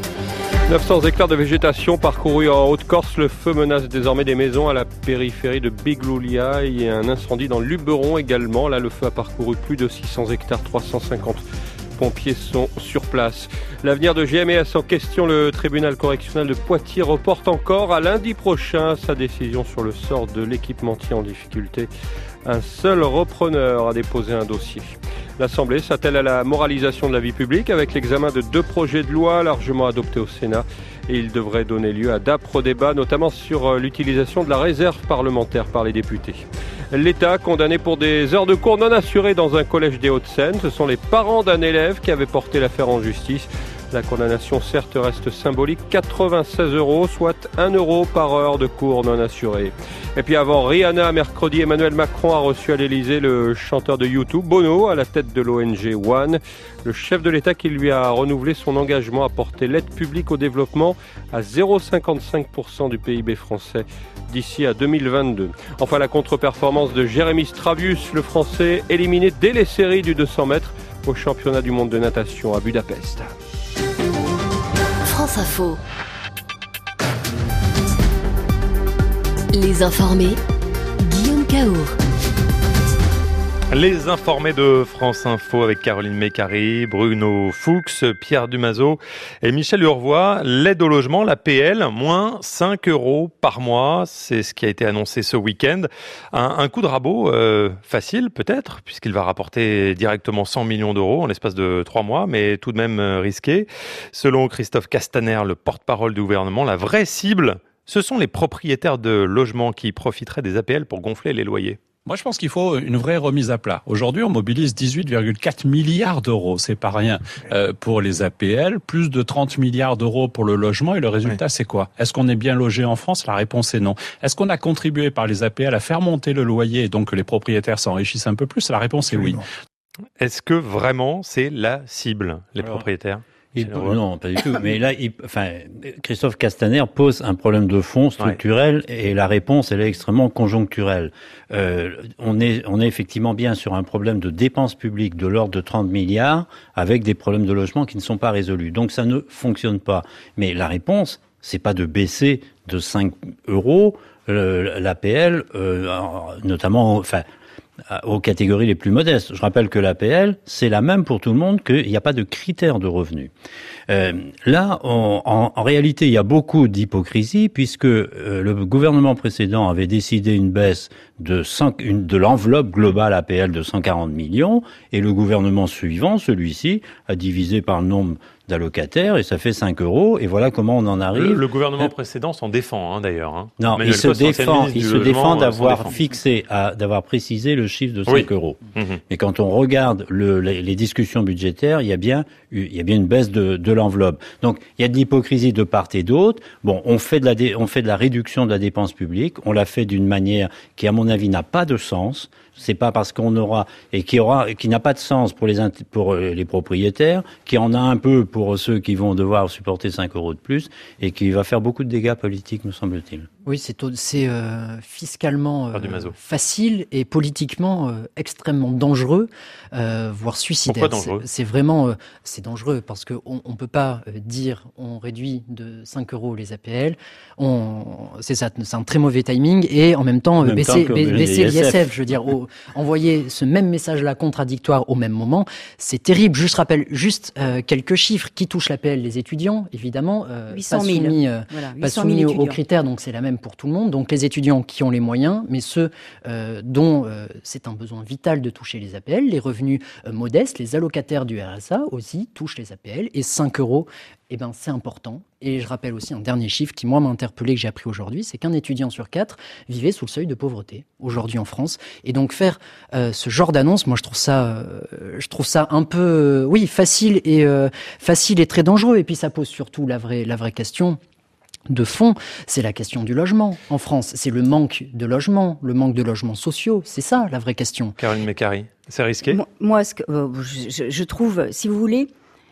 Speaker 5: neuf cents hectares de végétation parcourus en Haute-Corse. Le feu menace désormais des maisons à la périphérie de Bigloulia. Il y a un incendie dans le Luberon également. Là, le feu a parcouru plus de six cents hectares, trois cent cinquante pompiers sont sur place. L'avenir de G M E A sans question. Le tribunal correctionnel de Poitiers reporte encore à lundi prochain sa décision sur le sort de l'équipementier en difficulté. Un seul repreneur a déposé un dossier. L'Assemblée s'attelle à la moralisation de la vie publique avec l'examen de deux projets de loi largement adoptés au Sénat. Et il devrait donner lieu à d'âpres débats, notamment sur l'utilisation de la réserve parlementaire par les députés. L'État condamné pour des heures de cours non assurées dans un collège des Hauts-de-Seine. Ce sont les parents d'un élève qui avait porté l'affaire en justice. La condamnation certes reste symbolique, quatre-vingt-seize euros, soit un euro par heure de cours non assurés. Et puis avant Rihanna, mercredi, Emmanuel Macron a reçu à l'Elysée le chanteur de YouTube, Bono, à la tête de l'O N G One. Le chef de l'État qui lui a renouvelé son engagement à porter l'aide publique au développement à zéro virgule cinquante-cinq pour cent du P I B français d'ici à deux mille vingt-deux. Enfin, la contre-performance de Jérémy Stravius, le Français éliminé dès les séries du deux cents mètres au championnat du monde de natation à Budapest.
Speaker 2: France Info. Les informés, Guillaume Caour.
Speaker 3: Les informés de France Info avec Caroline Mécari, Bruno Fuchs, Pierre Dumazeau et Michel Urvois. L'aide au logement, la P L, moins cinq euros par mois. C'est ce qui a été annoncé ce week-end. Un, un coup de rabot euh, facile peut-être, puisqu'il va rapporter directement cent millions d'euros en l'espace de trois mois, mais tout de même euh, risqué. Selon Christophe Castaner, le porte-parole du gouvernement, la vraie cible, ce sont les propriétaires de logements qui profiteraient des A P L pour gonfler les loyers.
Speaker 10: Moi, je pense qu'il faut une vraie remise à plat. Aujourd'hui, on mobilise dix-huit virgule quatre milliards d'euros. C'est pas rien euh, pour les A P L. Plus de trente milliards d'euros pour le logement. Et le résultat, oui. c'est quoi? Est-ce qu'on est bien logé en France? La réponse est non. Est-ce qu'on a contribué par les A P L à faire monter le loyer et donc que les propriétaires s'enrichissent un peu plus? La réponse est oui.
Speaker 3: Est-ce que vraiment c'est la cible, les
Speaker 6: Alors,
Speaker 3: propriétaires?
Speaker 6: Il, non, pas du tout. Mais là, il, enfin, Christophe Castaner pose un problème de fond structurel ouais. et la réponse, elle est extrêmement conjoncturelle. Euh, on est, on est effectivement bien sur un problème de dépenses publiques de l'ordre de trente milliards avec des problèmes de logement qui ne sont pas résolus. Donc ça ne fonctionne pas. Mais la réponse, c'est pas de baisser de cinq euros euh, l'A P L, euh, notamment, enfin, aux catégories les plus modestes. Je rappelle que l'A P L, c'est la même pour tout le monde, qu'il n'y a pas de critères de revenus. Euh, là, on, en, en réalité, il y a beaucoup d'hypocrisie puisque euh, le gouvernement précédent avait décidé une baisse de, cinq, une, de l'enveloppe globale A P L de cent quarante millions et le gouvernement suivant, celui-ci, a divisé par le nombre d'allocataires et ça fait cinq euros et voilà comment on en arrive.
Speaker 3: Le, le gouvernement euh, précédent s'en défend hein, d'ailleurs. Hein.
Speaker 6: Non, Manuel il se Post, défend, il se défend d'avoir fixé, à, d'avoir précisé le chiffre de cinq oui. euros. Mmh. Mais quand on regarde le, les, les discussions budgétaires, il y a bien, il y a bien une baisse de, de l'enveloppe. Donc il y a de l'hypocrisie de part et d'autre. Bon, on fait de la, dé, on fait de la réduction de la dépense publique. On l'a fait d'une manière qui, à mon avis, n'a pas de sens. C'est pas parce qu'on aura et qui aura, qui n'a pas de sens pour les pour les propriétaires, qui en a un peu pour ceux qui vont devoir supporter cinq euros de plus et qui va faire beaucoup de dégâts politiques, me semble-t-il.
Speaker 9: Oui, c'est c'est euh, fiscalement euh, facile et politiquement euh, extrêmement dangereux, euh, voire suicidaire.
Speaker 3: Pourquoi dangereux ?
Speaker 9: C'est, c'est vraiment euh, c'est dangereux parce que on, on peut pas euh, dire on réduit de cinq euros les A P L. On c'est ça, c'est un très mauvais timing et en même temps, euh, même baisser, temps baisser l'I S F. Je veux dire, au, envoyer ce même message-là contradictoire au même moment, c'est terrible. Juste rappelle juste euh, quelques chiffres qui touchent l'A P L, les étudiants évidemment, euh,
Speaker 1: huit cent mille.
Speaker 9: Pas soumis, euh,
Speaker 1: voilà,
Speaker 9: pas soumis aux, aux critères, donc c'est la même pour tout le monde. Donc les étudiants qui ont les moyens, mais ceux euh, dont euh, c'est un besoin vital de toucher les A P L, les revenus euh, modestes, les allocataires du R S A aussi touchent les A P L et cinq euros, eh ben c'est important. Et je rappelle aussi un dernier chiffre qui moi m'a interpellé, que j'ai appris aujourd'hui, c'est qu'un étudiant sur quatre vivait sous le seuil de pauvreté aujourd'hui en France. Et donc faire euh, ce genre d'annonce, moi je trouve ça, euh, je trouve ça un peu, euh, oui, facile et euh, facile et très dangereux. Et puis ça pose surtout la vraie, la vraie question de fond, c'est la question du logement en France. C'est le manque de logements, le manque de logements sociaux. C'est ça la vraie question.
Speaker 3: Caroline Mécari, c'est risqué ?
Speaker 1: Moi, moi ce que, euh, je, je trouve, si vous voulez,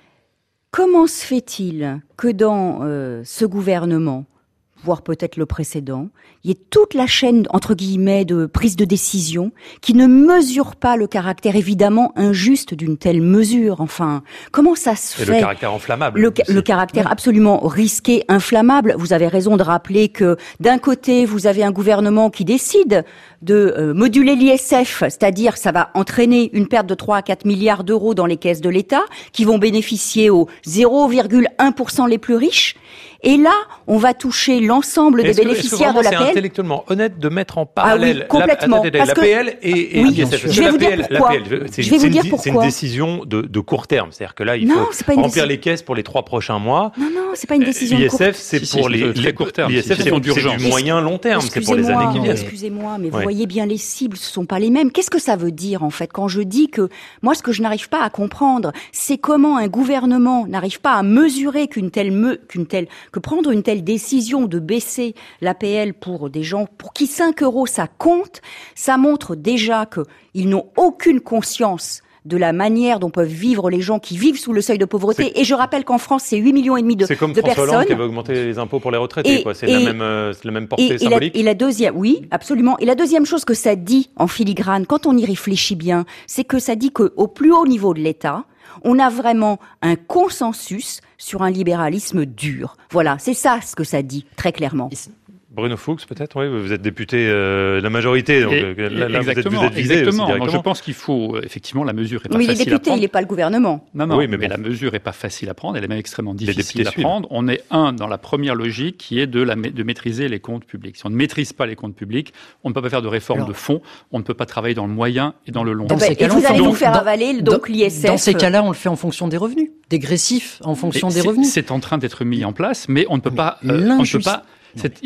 Speaker 1: comment se fait-il que dans euh, ce gouvernement, voire peut-être le précédent, il y ait toute la chaîne, entre guillemets, de prise de décision qui ne mesure pas le caractère évidemment injuste d'une telle mesure. Enfin, comment ça se
Speaker 3: Et
Speaker 1: fait ?
Speaker 3: le caractère inflammable.
Speaker 1: Le, le caractère absolument risqué, inflammable. Vous avez raison de rappeler que d'un côté, vous avez un gouvernement qui décide de euh, moduler l'I S F, c'est-à-dire ça va entraîner une perte de trois à quatre milliards d'euros dans les caisses de l'État, qui vont bénéficier aux zéro virgule un pour cent les plus riches. Et là, on va toucher l'ensemble des
Speaker 3: est-ce
Speaker 1: bénéficiaires
Speaker 3: que, est-ce que
Speaker 1: de l'A P L.
Speaker 3: C'est intellectuellement honnête de mettre en parallèle
Speaker 1: ah oui, complètement.
Speaker 3: la, attendez, l'A P L et, et
Speaker 1: oui,
Speaker 3: l'I S F.
Speaker 1: Je vais vous dire pourquoi.
Speaker 3: C'est,
Speaker 1: je vais vous dire
Speaker 3: une,
Speaker 1: pourquoi.
Speaker 3: C'est une décision de, de court terme. C'est-à-dire que là, il
Speaker 1: non,
Speaker 3: faut remplir décision. les caisses pour les trois prochains mois.
Speaker 1: Non, non, c'est pas une décision
Speaker 3: L'I
Speaker 1: de court terme.
Speaker 3: L'I S F, c'est
Speaker 4: si,
Speaker 3: pour
Speaker 4: si,
Speaker 3: les,
Speaker 4: très court terme.
Speaker 3: L'I S F, c'est du moyen long terme. C'est pour les années qui viennent.
Speaker 1: Excusez-moi, mais vous voyez bien les cibles, ce sont pas les mêmes. Qu'est-ce que ça veut dire, en fait, quand je dis que, moi, ce que je n'arrive pas à comprendre, c'est comment un gouvernement n'arrive pas à mesurer qu'une telle, me, qu'une telle, que prendre une telle décision de baisser l'A P L pour des gens pour qui cinq euros ça compte, ça montre déjà qu'ils n'ont aucune conscience de la manière dont peuvent vivre les gens qui vivent sous le seuil de pauvreté. C'est... Et je rappelle qu'en France, c'est huit millions et demi de personnes.
Speaker 3: C'est comme
Speaker 1: de
Speaker 3: François
Speaker 1: personnes.
Speaker 3: Hollande qui avait augmenté les impôts pour les retraités.
Speaker 1: Et,
Speaker 3: quoi. C'est,
Speaker 1: et,
Speaker 3: la même, euh, c'est la même portée
Speaker 1: et,
Speaker 3: symbolique.
Speaker 1: Et la, et la deuxième, oui, absolument. Et la deuxième chose que ça dit en filigrane, quand on y réfléchit bien, c'est que ça dit qu'au plus haut niveau de l'État, on a vraiment un consensus sur un libéralisme dur. Voilà, c'est ça ce que ça dit, très clairement.
Speaker 3: Bruno Fuchs, peut-être, oui, vous êtes député euh, de la majorité, donc
Speaker 4: et,
Speaker 3: là, là
Speaker 4: exactement,
Speaker 3: vous êtes, vous êtes visé
Speaker 4: exactement.
Speaker 3: aussi directement.
Speaker 4: Moi, je pense qu'il faut, effectivement, la mesure est pas
Speaker 1: mais
Speaker 4: facile à prendre.
Speaker 1: Mais il est député, il n'est pas le gouvernement.
Speaker 4: Non, non,
Speaker 3: oui, mais,
Speaker 4: mais
Speaker 3: bon.
Speaker 4: la mesure est pas facile à prendre, elle est même extrêmement difficile à prendre. On est, un, dans la première logique qui est de, la, de maîtriser les comptes publics. Si on ne maîtrise pas les comptes publics, on ne peut pas faire de réforme Alors, de fond, on ne peut pas travailler dans le moyen et dans le long terme.
Speaker 1: Et vous allez nous faire avaler donc l'I S F.
Speaker 9: Dans ces cas-là, on le fait en fonction des revenus, dégressif en fonction des revenus.
Speaker 4: C'est en train d'être mis en place, mais on ne peut pas... On ne peut pas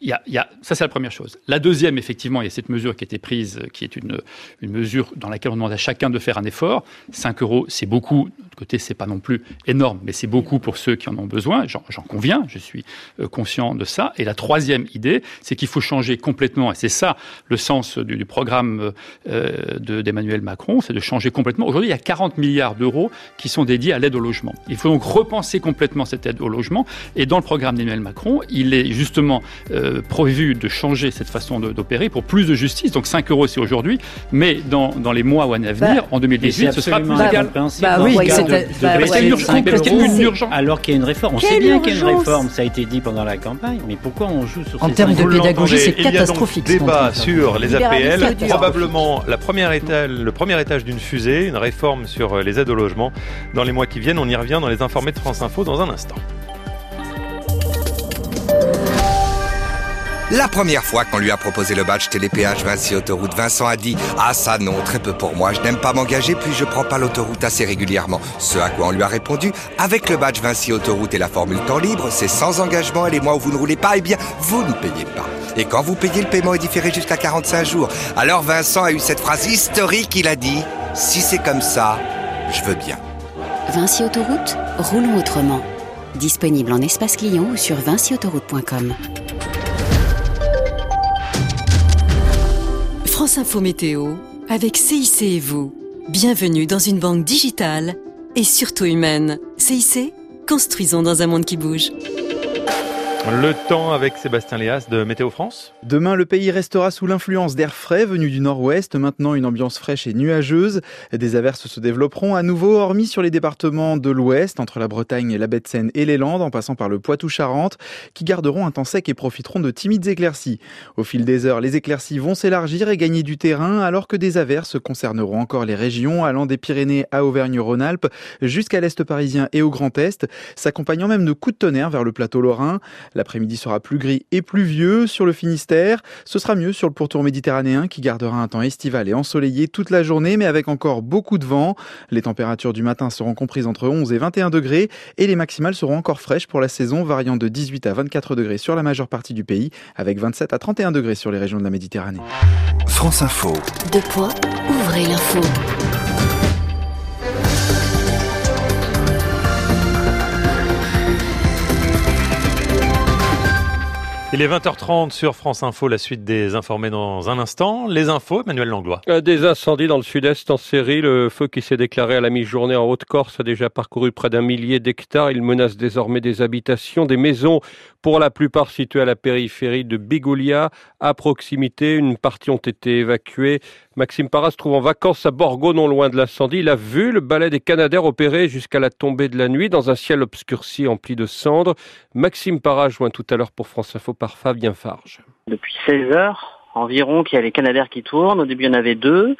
Speaker 4: Il y a, il y a, ça, c'est la première chose. La deuxième, effectivement, il y a cette mesure qui a été prise, qui est une, une mesure dans laquelle on demande à chacun de faire un effort. cinq euros, c'est beaucoup. De l'autre côté, c'est pas non plus énorme, mais c'est beaucoup pour ceux qui en ont besoin. J'en, j'en conviens, je suis euh, conscient de ça. Et la troisième idée, c'est qu'il faut changer complètement, et c'est ça le sens du, du programme euh, de, d'Emmanuel Macron, c'est de changer complètement. Aujourd'hui, il y a quarante milliards d'euros qui sont dédiés à l'aide au logement. Il faut donc repenser complètement cette aide au logement. Et dans le programme d'Emmanuel Macron, il est justement euh, prévu de changer cette façon de, d'opérer pour plus de justice. Donc cinq euros, c'est aujourd'hui, mais dans, dans les mois ou années à venir, bah, en deux mille dix-huit, ce sera plus égal.
Speaker 9: Bah oui, c'est
Speaker 4: une urgence.
Speaker 6: Alors qu'il y a une réforme. On
Speaker 1: Quelle
Speaker 6: sait bien
Speaker 1: urgence.
Speaker 6: qu'il y a une réforme, ça a été dit pendant la campagne, mais pourquoi on joue sur
Speaker 9: en
Speaker 6: ces
Speaker 9: termes de pédagogie, c'est catastrophique.
Speaker 3: Il y a donc débat sur les A P L, probablement la première étage, le premier étage d'une fusée, une réforme sur les aides au logement. Dans les mois qui viennent, on y revient dans les informés de France Info dans un instant.
Speaker 11: La première fois qu'on lui a proposé le badge télépéage Vinci Autoroute, Vincent a dit « Ah ça non, très peu pour moi, je n'aime pas m'engager puis je prends pas l'autoroute assez régulièrement ». Ce à quoi on lui a répondu « Avec le badge Vinci Autoroute et la formule temps libre, c'est sans engagement et les mois où vous ne roulez pas, eh bien, vous ne payez pas. Et quand vous payez, le paiement est différé jusqu'à quarante-cinq jours. » Alors Vincent a eu cette phrase historique, il a dit « Si c'est comme ça, je veux bien ».
Speaker 2: Vinci Autoroute, roulons autrement. Disponible en espace client ou sur vinci autoroute point com.
Speaker 12: France Info Météo, avec C I C et vous. Bienvenue dans une banque digitale et surtout humaine. C I C, construisons dans un monde qui bouge.
Speaker 3: Le temps avec Sébastien Léas de Météo France.
Speaker 13: Demain, le pays restera sous l'influence d'air frais venus du nord-ouest. Maintenant, une ambiance fraîche et nuageuse. Des averses se développeront à nouveau, hormis sur les départements de l'ouest, entre la Bretagne, la baie de Seine et les Landes, en passant par le Poitou-Charentes, qui garderont un temps sec et profiteront de timides éclaircies. Au fil des heures, les éclaircies vont s'élargir et gagner du terrain, alors que des averses concerneront encore les régions allant des Pyrénées à Auvergne-Rhône-Alpes, jusqu'à l'est parisien et au Grand Est, s'accompagnant même de coups de tonnerre vers le plateau lorrain. L'après-midi sera plus gris et pluvieux sur le Finistère. Ce sera mieux sur le pourtour méditerranéen qui gardera un temps estival et ensoleillé toute la journée, mais avec encore beaucoup de vent. Les températures du matin seront comprises entre onze et vingt et un degrés et les maximales seront encore fraîches pour la saison, variant de dix-huit à vingt-quatre degrés sur la majeure partie du pays, avec vingt-sept à trente et un degrés sur les régions de la Méditerranée.
Speaker 11: France Info.
Speaker 2: Deux points, ouvrez l'info.
Speaker 3: Il est vingt heures trente sur France Info, la suite des informés dans un instant. Les infos, Emmanuel Langlois.
Speaker 5: Des incendies dans le sud-est en série. Le feu qui s'est déclaré à la mi-journée en Haute-Corse a déjà parcouru près d'un millier d'hectares. Il menace désormais des habitations, des maisons, pour la plupart situées à la périphérie de Bigoulia. À proximité, une partie ont été évacuées. Maxime Parra se trouve en vacances à Borgo, non loin de l'incendie. Il a vu le balai des Canadair opérer jusqu'à la tombée de la nuit dans un ciel obscurci empli de cendres. Maxime Parra joint tout à l'heure pour France Info par Fabien Farge.
Speaker 14: Depuis seize heures environ qu'il y a les Canadair qui tournent. Au début, il y en avait deux.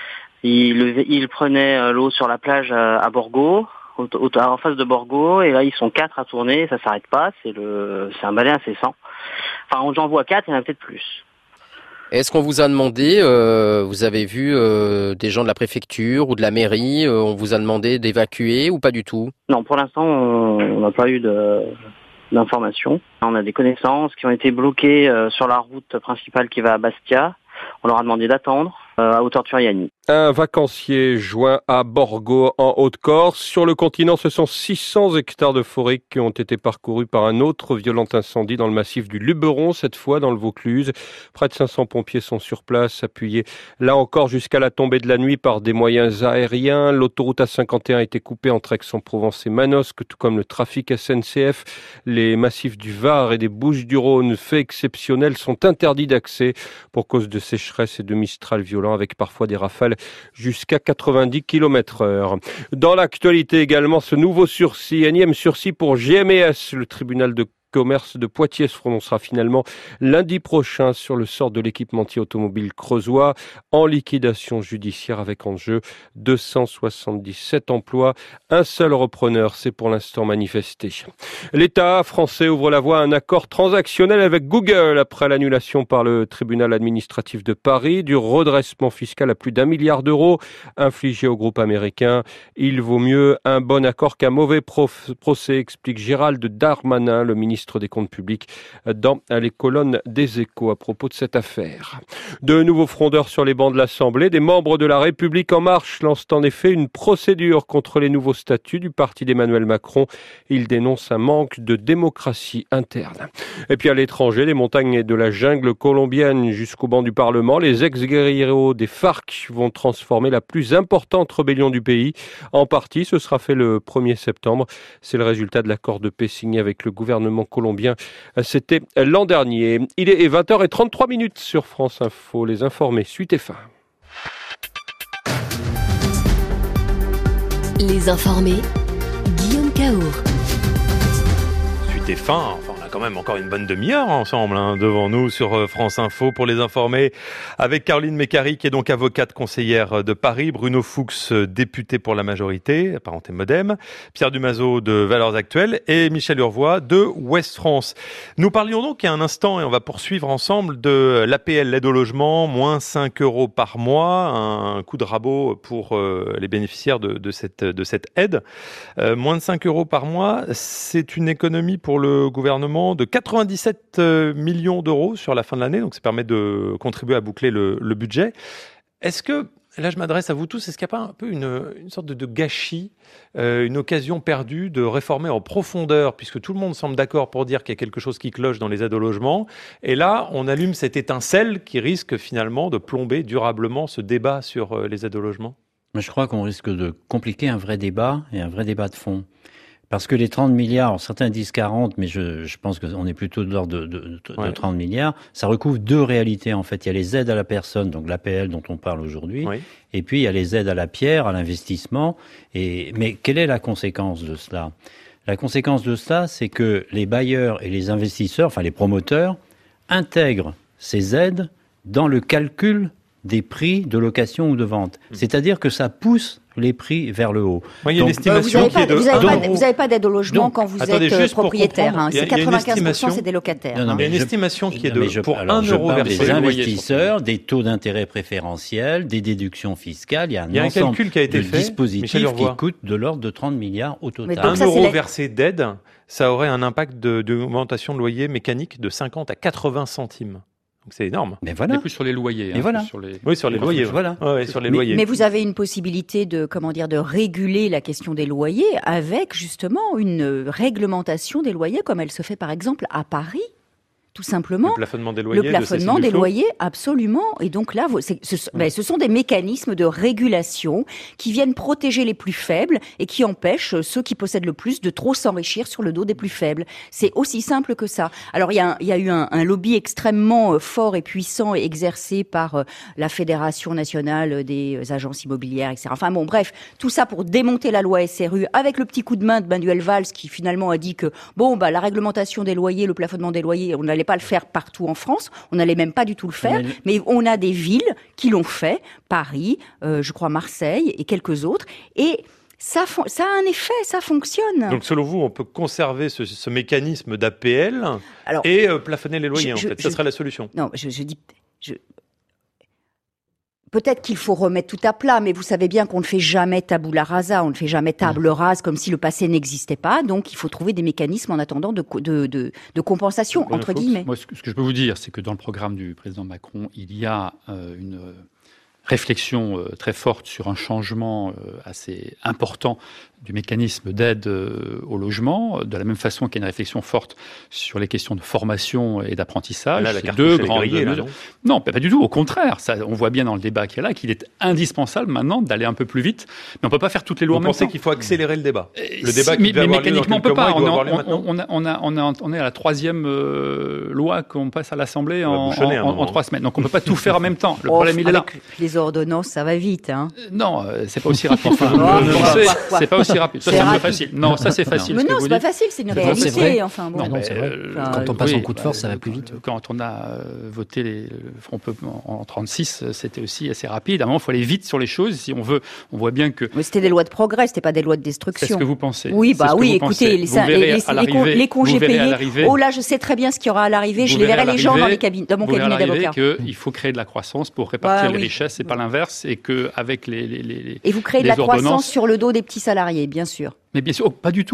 Speaker 14: Ils, ils prenaient l'eau sur la plage à Borgo, en face de Borgo, et là, ils sont quatre à tourner, ça s'arrête pas. C'est le, c'est un balai incessant. Enfin, j'en vois quatre, il y en a peut-être plus.
Speaker 15: Est-ce qu'on vous a demandé, euh, vous avez vu euh, des gens de la préfecture ou de la mairie, euh, on vous a demandé d'évacuer ou pas du tout?
Speaker 14: Non, pour l'instant, on n'a pas eu de, d'informations. On a des connaissances qui ont été bloquées euh, sur la route principale qui va à Bastia. On leur a demandé d'attendre euh, à hauteur de Furiani.
Speaker 5: Un vacancier joint à Borgo en Haute-Corse. Sur le continent, ce sont six cents hectares de forêt qui ont été parcourus par un autre violent incendie dans le massif du Luberon, cette fois dans le Vaucluse. Près de cinq cents pompiers sont sur place, appuyés là encore jusqu'à la tombée de la nuit par des moyens aériens. L'autoroute A cinquante et un a été coupée entre Aix-en-Provence et Manosque, tout comme le trafic S N C F. Les massifs du Var et des Bouches-du-Rhône, faits exceptionnels, sont interdits d'accès pour cause de sécheresse et de mistral violent, avec parfois des rafales jusqu'à quatre-vingt-dix kilomètres heure. Dans l'actualité également, ce nouveau sursis, énième sursis pour G M E S. Le tribunal de commerce de Poitiers se prononcera finalement lundi prochain sur le sort de l'équipementier automobile creusois en liquidation judiciaire avec en jeu deux cent soixante-dix-sept emplois. Un seul repreneur s'est pour l'instant manifesté. L'État français ouvre la voie à un accord transactionnel avec Google après l'annulation par le tribunal administratif de Paris du redressement fiscal à plus d'un milliard d'euros infligé au groupe américain. Il vaut mieux un bon accord qu'un mauvais prof- procès, explique Gérald Darmanin, le ministre ministre des Comptes publics dans les colonnes des Échos à propos de cette affaire. De nouveaux frondeurs sur les bancs de l'Assemblée. Des membres de la République En Marche lancent en effet une procédure contre les nouveaux statuts du parti d'Emmanuel Macron. Ils dénoncent un manque de démocratie interne. Et puis à l'étranger, des montagnes de la jungle colombienne jusqu'au banc du Parlement, les ex-guerrieros des FARC vont transformer la plus importante rébellion du pays. En partie, ce sera fait le premier septembre. C'est le résultat de l'accord de paix signé avec le gouvernement colombien. C'était l'an dernier. Il est vingt heures trente-trois minutes sur France Info. Les informés, suite et fin.
Speaker 2: Les informés, Guillaume Caour.
Speaker 3: Suite et fin, enfin on a quand même encore une bonne demi-heure ensemble hein, devant nous sur France Info pour les informer avec Caroline Mécari qui est donc avocate conseillère de Paris, Bruno Fuchs, député pour la majorité, apparenté Modem, Pierre Dumazeau de Valeurs Actuelles et Michel Urvois de Ouest France. Nous parlions donc il y a un instant et on va poursuivre ensemble de l'A P L, l'aide au logement, moins cinq euros par mois, un coup de rabot pour euh, les bénéficiaires de, de, cette, de cette aide. Euh, moins de cinq euros par mois, c'est une économie pour le gouvernement de quatre-vingt-dix-sept millions d'euros sur la fin de l'année, donc ça permet de contribuer à boucler le, le budget. Est-ce que, là je m'adresse à vous tous, est-ce qu'il n'y a pas un peu une, une sorte de, de gâchis, euh, une occasion perdue de réformer en profondeur, puisque tout le monde semble d'accord pour dire qu'il y a quelque chose qui cloche dans les aides au logement, et là on allume cette étincelle qui risque finalement de plomber durablement ce débat sur euh, les aides au logement?
Speaker 6: Je crois qu'on risque de compliquer un vrai débat et un vrai débat de fond. Parce que les trente milliards, certains disent quarante, mais je, je pense qu'on est plutôt de l'ordre de, de, de, ouais. de trente milliards, ça recouvre deux réalités en fait. Il y a les aides à la personne, donc l'A P L dont on parle aujourd'hui, oui. et puis il y a les aides à la pierre, à l'investissement. Et, mais quelle est la conséquence de cela? La conséquence de cela, c'est que les bailleurs et les investisseurs, enfin les promoteurs, intègrent ces aides dans le calcul des prix de location ou de vente. Mmh. C'est-à-dire que ça pousse les prix vers le haut.
Speaker 3: Oui, il y a une estimation
Speaker 1: euh,
Speaker 3: qui est de...
Speaker 1: Vous n'avez pas, pas d'aide au logement donc, quand vous
Speaker 3: attendez,
Speaker 1: êtes propriétaire. Hein. C'est quatre-vingt-quinze pour cent, c'est des locataires.
Speaker 3: Non, non, mais il y a une estimation qui est de... Je, pour un euro versé...
Speaker 6: Des investisseurs, des taux d'intérêt préférentiels, des déductions fiscales. Il y a un, il y a un calcul qui a été de fait, dispositifs qui coûte de l'ordre de trente milliards au total.
Speaker 3: Un euro la... versé d'aide, ça aurait un impact d'augmentation de, de loyer mécanique de cinquante à quatre-vingts centimes. Donc c'est énorme.
Speaker 4: Mais voilà. Et plus sur les loyers.
Speaker 3: Mais
Speaker 4: hein,
Speaker 3: voilà.
Speaker 4: Sur les...
Speaker 3: Oui, sur les loyers.
Speaker 6: Voilà.
Speaker 3: Ouais, sur les
Speaker 1: mais,
Speaker 3: loyers.
Speaker 1: Mais vous avez une possibilité de, comment dire, de réguler la question des loyers avec justement une réglementation des loyers comme elle se fait par exemple à Paris. Tout simplement.
Speaker 3: Le plafonnement des loyers.
Speaker 1: Le plafonnement
Speaker 3: de
Speaker 1: des loyers, absolument. Et donc là, c'est, ce, mmh. ben, ce sont des mécanismes de régulation qui viennent protéger les plus faibles et qui empêchent ceux qui possèdent le plus de trop s'enrichir sur le dos des plus faibles. C'est aussi simple que ça. Alors il y a, il y a eu un, un lobby extrêmement fort et puissant exercé par la Fédération nationale des agences immobilières, et cetera. Enfin bon, bref, tout ça pour démonter la loi S R U avec le petit coup de main de Manuel Valls qui finalement a dit que bon, bah la réglementation des loyers, le plafonnement des loyers, on allait pas le faire partout en France, on n'allait même pas du tout le faire, mais, mais on a des villes qui l'ont fait, Paris, euh, je crois Marseille et quelques autres, et ça, ça a un effet, ça fonctionne.
Speaker 3: Donc selon vous, on peut conserver ce, ce mécanisme d'A P L Alors, et euh, plafonner les loyers, je, en fait, je, ça serait la solution.
Speaker 1: Non, je, je dis... Je... Peut-être qu'il faut remettre tout à plat, mais vous savez bien qu'on ne fait jamais tabula rasa, on ne fait jamais table rase comme si le passé n'existait pas. Donc, il faut trouver des mécanismes en attendant de, de, de, de compensation,
Speaker 4: bon,
Speaker 1: entre guillemets.
Speaker 4: Moi, ce que je peux vous dire, c'est que dans le programme du président Macron, il y a euh, une réflexion euh, très forte sur un changement euh, assez important du mécanisme d'aide euh, au logement, de la même façon qu'il y a une réflexion forte sur les questions de formation et d'apprentissage.
Speaker 3: Là, la cartouche, deux grandes grillée, là, non,
Speaker 4: non, pas du tout. Au contraire, ça, on voit bien dans le débat qu'il y a là qu'il est indispensable maintenant d'aller un peu plus vite, mais on peut pas faire toutes les lois en même temps.
Speaker 3: Vous pensez qu'il faut accélérer le débat? Le débat
Speaker 4: si,
Speaker 3: qui
Speaker 4: mais,
Speaker 3: devait
Speaker 4: mais
Speaker 3: avoir
Speaker 4: mécaniquement, on peut pas.
Speaker 3: On,
Speaker 4: on,
Speaker 3: on,
Speaker 4: on, a, on, a, on, a, on est à la troisième euh, loi qu'on passe à l'Assemblée en, en, en, en trois semaines. Donc on peut pas tout faire en même temps. Le
Speaker 1: oh,
Speaker 4: problème, il est là.
Speaker 1: Les ordonnances, ça va vite, hein.
Speaker 4: Non, euh, c'est pas aussi rapide. Enfin, euh, c'est pas aussi rapide. Ça, c'est plus facile. Non, ça, c'est facile.
Speaker 1: Mais non, c'est pas facile, c'est une réalité. Enfin,
Speaker 9: bon. Non, non, c'est vrai. Enfin, quand on passe en coup de force, ça va plus vite.
Speaker 4: Quand on a voté les, le Front Peuple en trente-six, c'était aussi assez rapide. À un moment, il faut aller vite sur les choses. Si on veut, on voit bien que.
Speaker 1: Mais c'était des lois de progrès, c'était pas des lois de destruction.
Speaker 4: C'est ce que vous pensez.
Speaker 1: Oui, bah oui, écoutez, les congés payés. Oh là, je sais très bien ce qu'il y aura à l'arrivée. Je les verrai les gens dans les cabines, dans mon cabinet d'avocat.
Speaker 4: Il faut créer de la croissance pour répartir les richesses, et pas l'inverse, et que avec les
Speaker 1: et vous créez de la croissance sur le dos des petits salariés, bien sûr.
Speaker 4: Mais bien sûr, oh, pas du tout.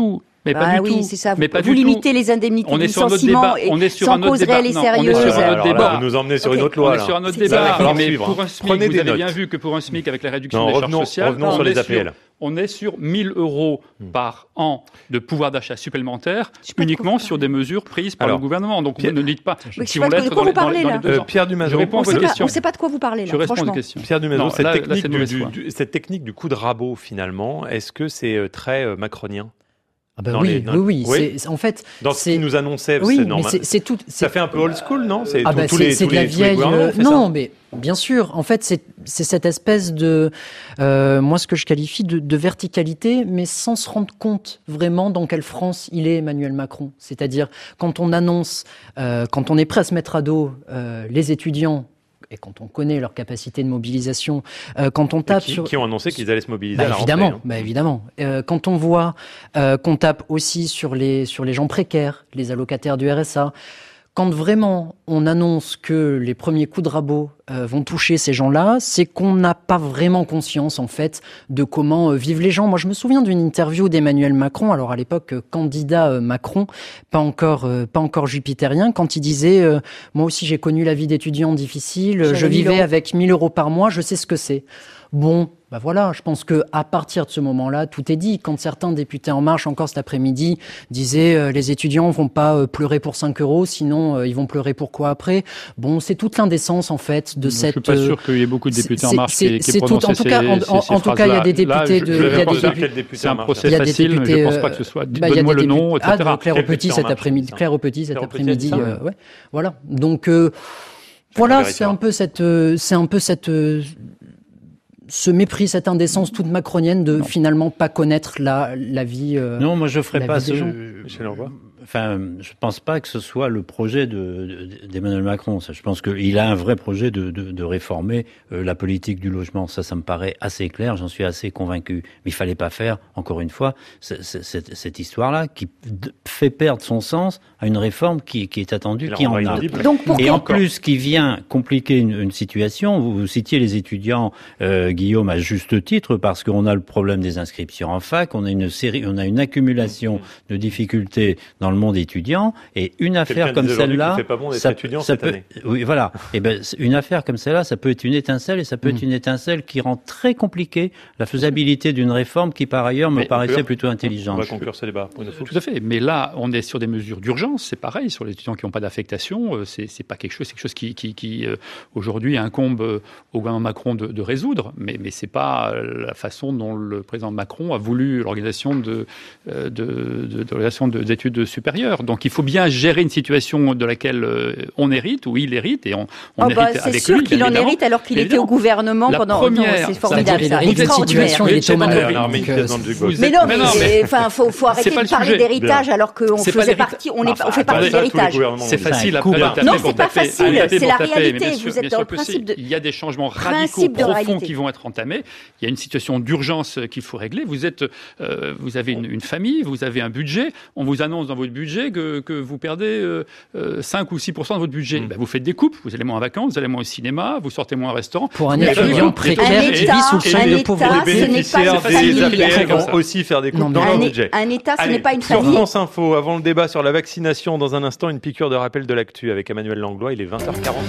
Speaker 4: Mais
Speaker 1: bah,
Speaker 4: pas du
Speaker 1: oui,
Speaker 4: tout.
Speaker 1: c'est ça.
Speaker 4: Mais pas
Speaker 1: vous
Speaker 4: du
Speaker 1: limitez
Speaker 4: tout.
Speaker 1: les indemnités
Speaker 4: on
Speaker 1: de
Speaker 4: est sur notre
Speaker 1: licenciement
Speaker 4: débat.
Speaker 1: et
Speaker 4: On est sur
Speaker 1: sans
Speaker 4: un autre
Speaker 1: cause
Speaker 4: débat.
Speaker 1: réelle et
Speaker 4: Non,
Speaker 1: sérieuse.
Speaker 4: on est sur un autre
Speaker 3: Alors
Speaker 4: débat.
Speaker 3: là, vous nous emmenez sur
Speaker 1: okay.
Speaker 3: une autre loi.
Speaker 4: On est sur un autre
Speaker 3: C'est
Speaker 4: débat.
Speaker 3: ça,
Speaker 4: Mais
Speaker 3: suivre.
Speaker 4: pour un SMIC,
Speaker 3: Prenez
Speaker 4: vous
Speaker 3: des
Speaker 4: avez
Speaker 3: notes.
Speaker 4: bien vu que pour un SMIC, avec la réduction
Speaker 3: Non,
Speaker 4: des
Speaker 3: revenons,
Speaker 4: charges sociales,
Speaker 3: revenons
Speaker 4: on
Speaker 3: sur les
Speaker 4: est
Speaker 3: A P L.
Speaker 4: Sur, on est sur mille euros
Speaker 3: Hmm.
Speaker 4: par an de pouvoir d'achat supplémentaire,
Speaker 1: pas
Speaker 4: uniquement sur des mesures prises par
Speaker 3: Alors,
Speaker 4: le gouvernement. Donc
Speaker 3: Pierre,
Speaker 4: vous ne dites pas
Speaker 1: Mais
Speaker 4: qui
Speaker 1: je sais
Speaker 4: vont
Speaker 1: pas de
Speaker 4: l'être
Speaker 1: quoi
Speaker 4: dans,
Speaker 1: vous parlez,
Speaker 4: dans
Speaker 1: là.
Speaker 4: les deux
Speaker 3: Euh,
Speaker 4: ans.
Speaker 3: Pierre Dumazo,
Speaker 4: Je réponds à
Speaker 1: On
Speaker 4: votre
Speaker 1: sait pas-
Speaker 4: question.
Speaker 1: on ne sait pas de quoi vous parlez, là,
Speaker 4: Je réponds à
Speaker 1: franchement.
Speaker 4: votre question.
Speaker 3: Pierre Dumazo,
Speaker 4: Non,
Speaker 3: cette,
Speaker 4: là- là,
Speaker 3: technique
Speaker 4: c'est de
Speaker 3: du,
Speaker 4: mauvaise
Speaker 3: du-
Speaker 4: foi.
Speaker 3: du- cette technique du coup de rabot, finalement, est-ce que c'est euh, très euh, macronien
Speaker 9: Ah bah
Speaker 3: dans
Speaker 9: oui,
Speaker 3: les- dans-
Speaker 9: oui, oui,
Speaker 3: oui.
Speaker 9: c'est- en fait,
Speaker 3: Dans ce
Speaker 9: c'est-
Speaker 3: qu'il nous annonçait,
Speaker 9: oui,
Speaker 3: c'est
Speaker 9: mais
Speaker 3: normal.
Speaker 9: c'est- c'est tout.
Speaker 3: Ça fait un peu old school, non C'est
Speaker 9: Ah
Speaker 3: tous-
Speaker 9: bah
Speaker 3: tous
Speaker 9: c'est
Speaker 3: les-
Speaker 9: c'est
Speaker 3: tous
Speaker 9: de la
Speaker 3: les- tous les
Speaker 9: vieille.
Speaker 3: gouvernements ont
Speaker 9: euh,
Speaker 3: fait
Speaker 9: non,
Speaker 3: ça.
Speaker 9: mais bien sûr. En fait, c'est c'est cette espèce de, euh, moi, ce que je qualifie de, de verticalité, mais sans se rendre compte vraiment dans quelle France il est, Emmanuel Macron. C'est-à-dire quand on annonce, euh, quand on est prêt à se mettre à dos euh, les étudiants. Et quand on connaît leur capacité de mobilisation, euh, quand on tape
Speaker 3: qui,
Speaker 9: sur...
Speaker 3: qui ont annoncé qu'ils allaient se mobiliser
Speaker 9: Bah
Speaker 3: à la
Speaker 9: évidemment,
Speaker 3: rentrée, hein.
Speaker 9: bah évidemment. Euh, quand on voit euh, qu'on tape aussi sur les, sur les gens précaires, les allocataires du R S A, quand vraiment on annonce que les premiers coups de rabot euh, vont toucher ces gens-là, c'est qu'on n'a pas vraiment conscience en fait de comment euh, vivent les gens. Moi, je me souviens d'une interview d'Emmanuel Macron, alors à l'époque euh, candidat euh, Macron, pas encore, euh, pas encore jupitérien, quand il disait euh, moi aussi j'ai connu la vie d'étudiant difficile,
Speaker 1: J'avais
Speaker 9: je
Speaker 1: mille
Speaker 9: vivais
Speaker 1: euros.
Speaker 9: avec mille euros par mois, je sais ce que c'est. Bon, bah voilà, je pense que à partir de ce moment-là, tout est dit. Quand certains députés En Marche, encore cet après-midi, disaient euh, les étudiants vont pas euh, pleurer pour cinq euros, sinon euh, ils vont pleurer pour quoi après. Bon, c'est toute l'indécence en fait de
Speaker 4: Je
Speaker 9: cette.
Speaker 4: suis pas sûr qu'il y ait beaucoup de députés En
Speaker 9: c'est-
Speaker 4: Marche
Speaker 9: c'est-
Speaker 4: qui, qui
Speaker 9: c'est tout. En
Speaker 4: prononcent
Speaker 9: tout cas,
Speaker 4: ces-
Speaker 9: en,
Speaker 4: ces-
Speaker 9: en-
Speaker 4: ces
Speaker 9: en tout cas, il y a
Speaker 4: phrases-là.
Speaker 9: des députés
Speaker 4: Là,
Speaker 9: de.
Speaker 4: je- je
Speaker 9: il y a
Speaker 4: vais
Speaker 9: des
Speaker 4: pas dire
Speaker 9: députés-
Speaker 3: quel député
Speaker 4: C'est un
Speaker 3: En Marche.
Speaker 4: procès
Speaker 9: il y a des
Speaker 4: facile,
Speaker 9: députés,
Speaker 4: je ne pense
Speaker 9: euh,
Speaker 4: pas que ce soit.
Speaker 9: bah, il y a
Speaker 4: Donne-moi
Speaker 9: des
Speaker 4: le nom,
Speaker 9: députés-
Speaker 4: et cetera.
Speaker 9: Ah, de Claire
Speaker 3: Quel
Speaker 9: au Petit
Speaker 3: député En
Speaker 9: cet
Speaker 3: Marche,
Speaker 9: après-midi.
Speaker 3: ça.
Speaker 9: Claire au Petit cet
Speaker 3: Claire au Petit a dit
Speaker 9: après-midi.
Speaker 3: ça,
Speaker 9: euh, ouais. Voilà. Donc euh, voilà,
Speaker 3: vérité,
Speaker 9: c'est
Speaker 3: hein.
Speaker 9: un peu cette, euh, c'est un peu cette. euh, ce mépris, cette indécence toute macronienne de
Speaker 4: Non.
Speaker 9: finalement pas connaître la, la vie. euh,
Speaker 6: Non, moi je ferai
Speaker 9: la
Speaker 6: pas
Speaker 9: vie des
Speaker 6: ce.
Speaker 9: gens.
Speaker 3: Michel Envoy.
Speaker 6: Enfin, je pense pas que ce soit le projet de, de- d'Emmanuel Macron. Ça, je pense qu'il a un vrai projet de, de, de réformer euh, la politique du logement. Ça, ça me paraît assez clair. J'en suis assez convaincu. Mais il fallait pas faire, encore une fois, c- c- cette, cette histoire-là qui d- fait perdre son sens à une réforme qui, qui est attendue,
Speaker 3: Et
Speaker 6: qui
Speaker 3: la
Speaker 6: en
Speaker 3: renvoie
Speaker 6: a.
Speaker 3: inaudible.
Speaker 1: Donc pour
Speaker 6: Et
Speaker 1: que-
Speaker 6: en plus, qui vient compliquer une, une situation, vous, vous citiez les étudiants, euh, Guillaume, à juste titre, parce qu'on a le problème des inscriptions en fac, on a une série, on a une accumulation de difficultés dans le monde étudiant, et une affaire
Speaker 3: Quelqu'un
Speaker 6: comme
Speaker 3: disait aujourd'hui
Speaker 6: celle-là,
Speaker 3: qu'il fait pas bon d'être
Speaker 6: ça,
Speaker 3: étudiant
Speaker 6: ça
Speaker 3: cette
Speaker 6: peut,
Speaker 3: année.
Speaker 6: oui, voilà. Et ben, c'est- une affaire comme celle-là, ça peut être une étincelle, et ça peut
Speaker 9: Mm.
Speaker 6: être une étincelle qui rend très compliqué la faisabilité d'une réforme qui, par ailleurs, me
Speaker 4: Mais
Speaker 6: paraissait
Speaker 3: conclure.
Speaker 6: plutôt
Speaker 3: On
Speaker 6: intelligente.
Speaker 3: va conclure ce débat. Bruno Fuchs.
Speaker 4: Tout à fait. Mais là, on est sur des mesures d'urgence. C'est pareil sur les étudiants qui n'ont pas d'affectation. Euh, C'est, c'est pas quelque chose, c'est quelque chose qui, qui, qui euh, aujourd'hui incombe euh, au gouvernement Macron de, de résoudre. Mais, mais c'est pas euh, la façon dont le président Macron a voulu l'organisation de, euh, de, de, de l'organisation de- d'études supérieures. Donc, il faut bien gérer une situation de laquelle euh, on hérite ou il hérite et on, on
Speaker 1: Oh bah,
Speaker 4: hérite
Speaker 1: c'est
Speaker 4: avec
Speaker 1: sûr
Speaker 4: lui.
Speaker 1: qu'il
Speaker 4: bien
Speaker 1: en
Speaker 4: évidemment.
Speaker 1: hérite alors qu'il était
Speaker 4: Évidemment.
Speaker 1: au gouvernement
Speaker 4: La
Speaker 1: pendant.
Speaker 4: première,
Speaker 1: Non, c'est
Speaker 4: ça
Speaker 1: formidable,
Speaker 9: veut dire,
Speaker 1: ça.
Speaker 9: il hérite d'une
Speaker 1: Extraordinaire.
Speaker 9: situation, il est aux manettes.
Speaker 3: Bernard
Speaker 9: Donc,
Speaker 3: Migne,
Speaker 9: euh,
Speaker 3: dans le
Speaker 4: vous
Speaker 3: Duc.
Speaker 1: Mais non, mais,
Speaker 4: Mais non, mais-
Speaker 1: enfin, faut, faut arrêter
Speaker 4: pas
Speaker 1: de
Speaker 4: le
Speaker 1: parler
Speaker 4: sujet.
Speaker 1: d'héritage alors qu'on
Speaker 4: C'est pas
Speaker 1: faisait
Speaker 4: l'hérita-
Speaker 1: partie, on, est,
Speaker 4: Enfin,
Speaker 1: on fait partie
Speaker 3: attendez, ça, tous les
Speaker 1: d'héritage.
Speaker 3: gouvernements
Speaker 4: C'est
Speaker 3: ont dit ça.
Speaker 4: facile
Speaker 6: un
Speaker 4: après
Speaker 6: coup
Speaker 4: de
Speaker 6: bas.
Speaker 4: taper
Speaker 1: Non,
Speaker 4: pour
Speaker 1: c'est pas
Speaker 4: taper.
Speaker 1: facile,
Speaker 4: Arrêtez
Speaker 1: c'est
Speaker 4: pour
Speaker 1: la
Speaker 4: taper,
Speaker 1: réalité,
Speaker 4: mais bien
Speaker 1: vous
Speaker 4: sûr-
Speaker 1: êtes
Speaker 4: bien
Speaker 1: dans
Speaker 4: sûr
Speaker 1: le
Speaker 4: que
Speaker 1: principe
Speaker 4: si.
Speaker 1: de-
Speaker 4: Il y a des changements radicaux,
Speaker 1: Principe de
Speaker 4: profonds
Speaker 1: réalité.
Speaker 4: qui vont être entamés. Il y a une situation d'urgence qu'il faut régler. Vous êtes, euh, vous avez une, une famille, vous avez un budget. On vous annonce dans votre budget que, que vous perdez euh, euh, cinq ou six pour cent de votre budget.
Speaker 3: Mm.
Speaker 4: Ben, vous faites des coupes. Vous allez moins en vacances, vous allez moins au cinéma, vous sortez moins au restaurant.
Speaker 9: Pour un
Speaker 4: Mais
Speaker 9: étudiant
Speaker 4: voilà.
Speaker 9: précaire
Speaker 1: Un
Speaker 9: qui
Speaker 1: État,
Speaker 9: vit sous le seuil
Speaker 1: un
Speaker 9: de
Speaker 1: État,
Speaker 9: pauvreté.
Speaker 1: ce n'est pas
Speaker 3: bénéficiaires
Speaker 1: une
Speaker 3: des
Speaker 1: famille.
Speaker 3: A P L
Speaker 4: Comme
Speaker 3: vont
Speaker 4: ça.
Speaker 3: aussi faire des coupes
Speaker 9: Non, mais
Speaker 3: dans leur
Speaker 1: Un, é-
Speaker 3: budget.
Speaker 1: un État, ce
Speaker 3: Allez,
Speaker 1: n'est pas une
Speaker 3: sur
Speaker 1: famille.
Speaker 3: France Info, avant le débat sur la vaccination, dans un instant, une piqûre de rappel de l'actu avec Emmanuel Langlois. Il est vingt heures quarante et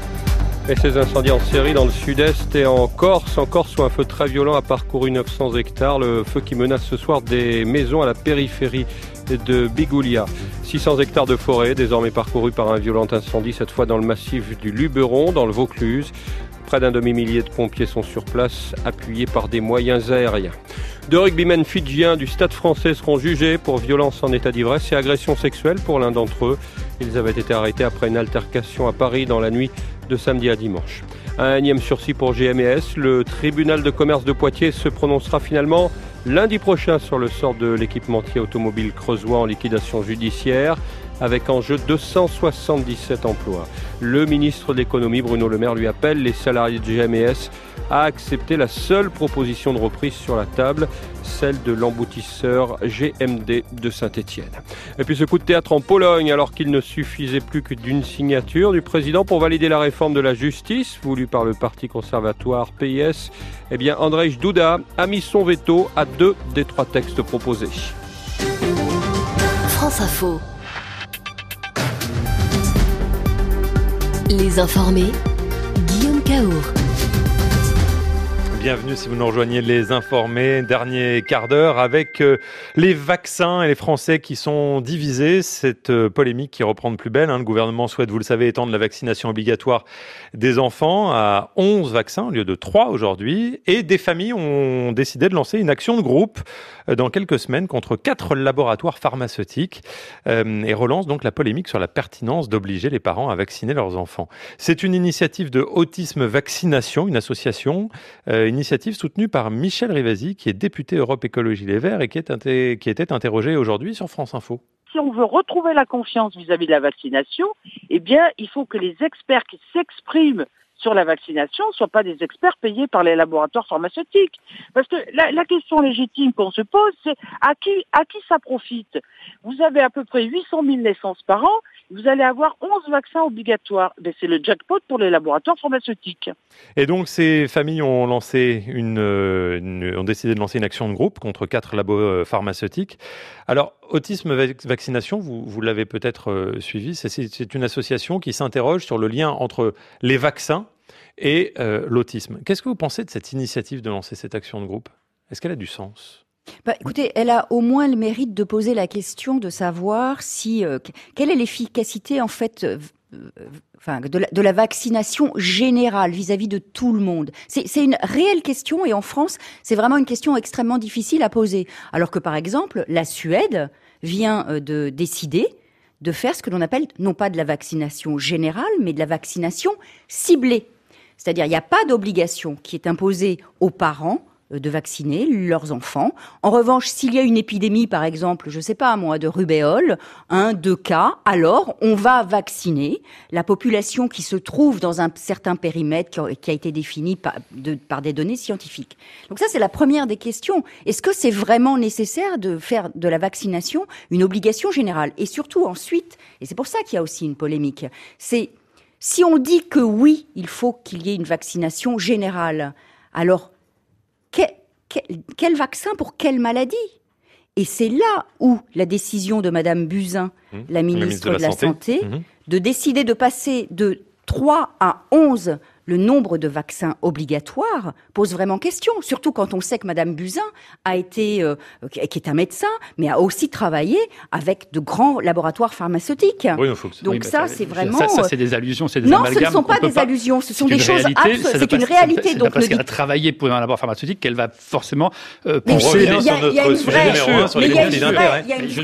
Speaker 3: une.
Speaker 5: Et ces incendies en série dans le sud-est et en Corse. En Corse, où un feu très violent a parcouru neuf cents hectares. Le feu qui menace ce soir des maisons à la périphérie de Bigoulia. six cents hectares de forêt, désormais parcourus par un violent incendie, cette fois dans le massif du Luberon, dans le Vaucluse. Près d'un demi-millier de pompiers sont sur place, appuyés par des moyens aériens. Deux rugbymen fidjiens du Stade français seront jugés pour violence en état d'ivresse et agression sexuelle pour l'un d'entre eux. Ils avaient été arrêtés après une altercation à Paris dans la nuit de samedi à dimanche. Un énième sursis pour G M E S. Le tribunal de commerce de Poitiers se prononcera finalement lundi prochain sur le sort de l'équipementier automobile creusois en liquidation judiciaire, avec en jeu deux cent soixante-dix-sept emplois. Le ministre de l'économie, Bruno Le Maire, lui appelle les salariés de G M E S à accepter la seule proposition de reprise sur la table, celle de l'emboutisseur G M D de Saint-Étienne. Et puis ce coup de théâtre en Pologne, alors qu'il ne suffisait plus que d'une signature du président pour valider la réforme de la justice voulue par le parti conservatoire P I S, eh bien Andrzej Duda a mis son veto à deux des trois textes proposés.
Speaker 2: France Info. Les informés, Guillaume Cahour.
Speaker 3: Bienvenue si vous nous rejoignez, les informés, dernier quart d'heure avec euh, les vaccins et les Français qui sont divisés. Cette euh, polémique qui reprend de plus belle. Hein. Le gouvernement souhaite, vous le savez, étendre la vaccination obligatoire des enfants à onze vaccins au lieu de trois aujourd'hui. Et des familles ont décidé de lancer une action de groupe euh, dans quelques semaines contre quatre laboratoires pharmaceutiques euh, et relance donc la polémique sur la pertinence d'obliger les parents à vacciner leurs enfants. C'est une initiative de Autisme Vaccination, une association euh, initiative soutenue par Michel Rivasi, qui est député Europe Écologie Les Verts et qui, est inté- qui était interrogé aujourd'hui sur France Info.
Speaker 16: Si on veut retrouver la confiance vis-à-vis de la vaccination, eh bien, il faut que les experts qui s'expriment sur la vaccination ne soient pas des experts payés par les laboratoires pharmaceutiques. Parce que la, la question légitime qu'on se pose, c'est à qui, à qui ça profite ? Vous avez à peu près huit cent mille naissances par an, vous allez avoir onze vaccins obligatoires. Mais c'est le jackpot pour les laboratoires pharmaceutiques.
Speaker 3: Et donc, ces familles ont lancé une, une, ont décidé de lancer une action de groupe contre quatre labos pharmaceutiques. Alors, Autisme Vaccination, vous, vous l'avez peut-être suivi, c'est, c'est une association qui s'interroge sur le lien entre les vaccins et euh, l'autisme. Qu'est-ce que vous pensez de cette initiative de lancer cette action de groupe ? Est-ce qu'elle a du sens ?
Speaker 1: Bah, écoutez, elle a au moins le mérite de poser la question de savoir si euh, quelle est l'efficacité en fait, euh, enfin de la, de la vaccination générale vis-à-vis de tout le monde. C'est, c'est une réelle question et en France, c'est vraiment une question extrêmement difficile à poser. Alors que par exemple, la Suède vient euh, de décider de faire ce que l'on appelle non pas de la vaccination générale, mais de la vaccination ciblée. C'est-à-dire, il n'y a pas d'obligation qui est imposée aux parents de vacciner leurs enfants. En revanche, s'il y a une épidémie, par exemple, je sais pas moi, de rubéole, un, deux cas, alors on va vacciner la population qui se trouve dans un certain périmètre qui a été défini par, de, par des données scientifiques. Donc ça, c'est la première des questions. Est-ce que c'est vraiment nécessaire de faire de la vaccination une obligation générale ? Et surtout ensuite, et c'est pour ça qu'il y a aussi une polémique, c'est si on dit que oui, il faut qu'il y ait une vaccination générale, alors Quel, quel, quel vaccin pour quelle maladie ? Et c'est là où la décision de Madame Buzyn, mmh, la, ministre la ministre de la, de la Santé, Santé mmh. de décider de passer de trois à onze le nombre de vaccins obligatoires pose vraiment question, surtout quand on sait que Madame Buzyn a été, euh, qui est un médecin, mais a aussi travaillé avec de grands laboratoires pharmaceutiques. Oui, faut que... Donc oui, ça, bah, c'est vraiment...
Speaker 4: Ça, ça, c'est des allusions, c'est des
Speaker 1: non,
Speaker 4: amalgames.
Speaker 1: Non, ce ne sont pas des
Speaker 4: pas...
Speaker 1: allusions, ce sont des choses
Speaker 4: réalité,
Speaker 1: absolues. C'est une réalité.
Speaker 4: C'est
Speaker 1: donc
Speaker 4: parce
Speaker 1: le
Speaker 4: qu'elle
Speaker 1: dit...
Speaker 4: a travaillé pour un laboratoire pharmaceutique qu'elle va forcément euh,
Speaker 3: pousser...
Speaker 4: On
Speaker 3: revient sur notre sujet numéro un, sur les conflits d'intérêts.
Speaker 4: Je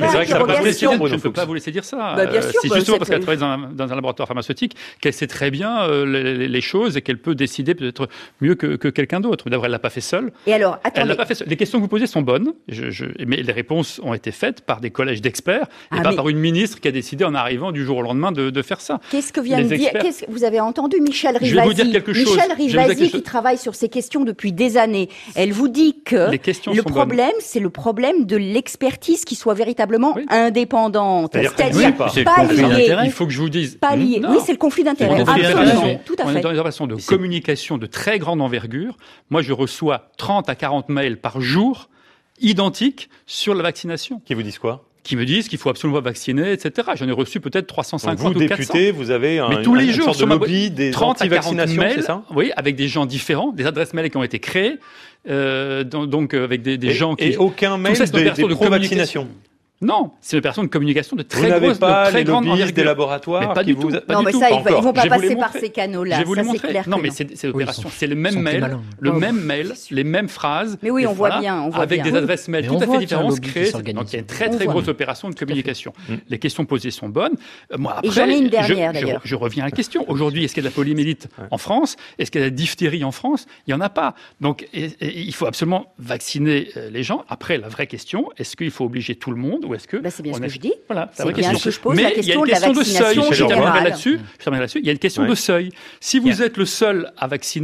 Speaker 4: ne peux pas vous laisser dire ça. C'est justement parce qu'elle travaille dans un laboratoire pharmaceutique qu'elle sait très bien les choses et qu'elle peut décider peut-être mieux que, que quelqu'un d'autre. D'abord, elle ne l'a pas fait seule.
Speaker 1: Et alors, attendez.
Speaker 4: Elle l'a pas fait seule. Les questions que vous posez sont bonnes, je, je, mais les réponses ont été faites par des collèges d'experts et ah, pas mais... par une ministre qui a décidé en arrivant du jour au lendemain de, de faire ça.
Speaker 1: Qu'est-ce que vient de dire qu'est-ce... Vous avez entendu Michel Rivasi.
Speaker 4: Je vais vous dire quelque chose.
Speaker 1: Michel Rivasi qui travaille sur ces questions depuis des années. Elle vous dit que le problème, bonnes. c'est le problème de l'expertise qui soit véritablement oui. indépendante.
Speaker 4: C'est-à-dire,
Speaker 1: C'est-à-dire
Speaker 4: oui,
Speaker 1: pas, pas liée.
Speaker 4: Il faut que je vous dise.
Speaker 1: Pas liée. Oui, c'est le conflit d'intérêts. Absolument. Tout à fait.
Speaker 4: On est dans une opération de communication de très grande envergure. Moi, je reçois trente à quarante mails par jour identiques sur la vaccination.
Speaker 3: Qui vous disent quoi ?
Speaker 4: Qui me disent qu'il faut absolument vacciner, et cetera. J'en ai reçu peut-être trois cent cinquante
Speaker 3: vous,
Speaker 4: ou quatre cents.
Speaker 3: Vous, député, vous avez un,
Speaker 4: Mais tous les
Speaker 3: un,
Speaker 4: jours,
Speaker 3: une sorte de lobby des
Speaker 4: trente à quarante mails,
Speaker 3: c'est ça ?
Speaker 4: Oui, avec des gens différents, des adresses mail qui ont été créées, euh, donc avec des, des
Speaker 3: et,
Speaker 4: gens qui...
Speaker 3: Et aucun mail
Speaker 4: ça,
Speaker 3: des, des pro-vaccination.
Speaker 4: Non, c'est une personne de communication de très
Speaker 3: vous
Speaker 4: grosse,
Speaker 3: pas
Speaker 4: de très
Speaker 3: les
Speaker 4: grande envergure.
Speaker 3: Des laboratoires
Speaker 4: mais pas
Speaker 3: qui
Speaker 4: du tout.
Speaker 3: Vous...
Speaker 4: Pas
Speaker 1: non,
Speaker 4: du
Speaker 1: mais
Speaker 4: tout.
Speaker 1: ça, ils,
Speaker 4: ils
Speaker 1: vont pas passer par ces canaux-là.
Speaker 4: Je vais vous les montrer.
Speaker 1: Clair
Speaker 4: non, mais
Speaker 1: non.
Speaker 4: c'est, c'est l'opération.
Speaker 9: Oui,
Speaker 4: c'est le même mail, le oh. même mail, les mêmes phrases.
Speaker 1: Mais oui, on voit bien, on voit
Speaker 4: avec
Speaker 1: bien.
Speaker 4: des adresses mail tout à fait différentes créées. Donc il y a une très très grosse
Speaker 1: voit.
Speaker 4: opération de communication. Les questions posées sont bonnes. Moi après,
Speaker 1: et j'en ai une dernière d'ailleurs.
Speaker 4: Je reviens à la question. Aujourd'hui, est-ce qu'il y a de la poliomyélite en France ? Est-ce qu'il y a de la diphtérie en France ? Il y en a pas. Donc il faut absolument vacciner les gens. Après, la vraie question, est-ce qu'il faut obliger tout le monde ou est-ce que
Speaker 1: c'est bien ce que je dis.
Speaker 4: Voilà,
Speaker 1: c'est la vraie question. Je pose
Speaker 4: mais
Speaker 1: la question
Speaker 4: il y a une question de, de seuil.
Speaker 1: Je
Speaker 4: terminerai là-dessus. Je terminerai là-dessus. Il y a une question
Speaker 3: ouais.
Speaker 4: de seuil. Si vous yeah. êtes le seul à vacciner,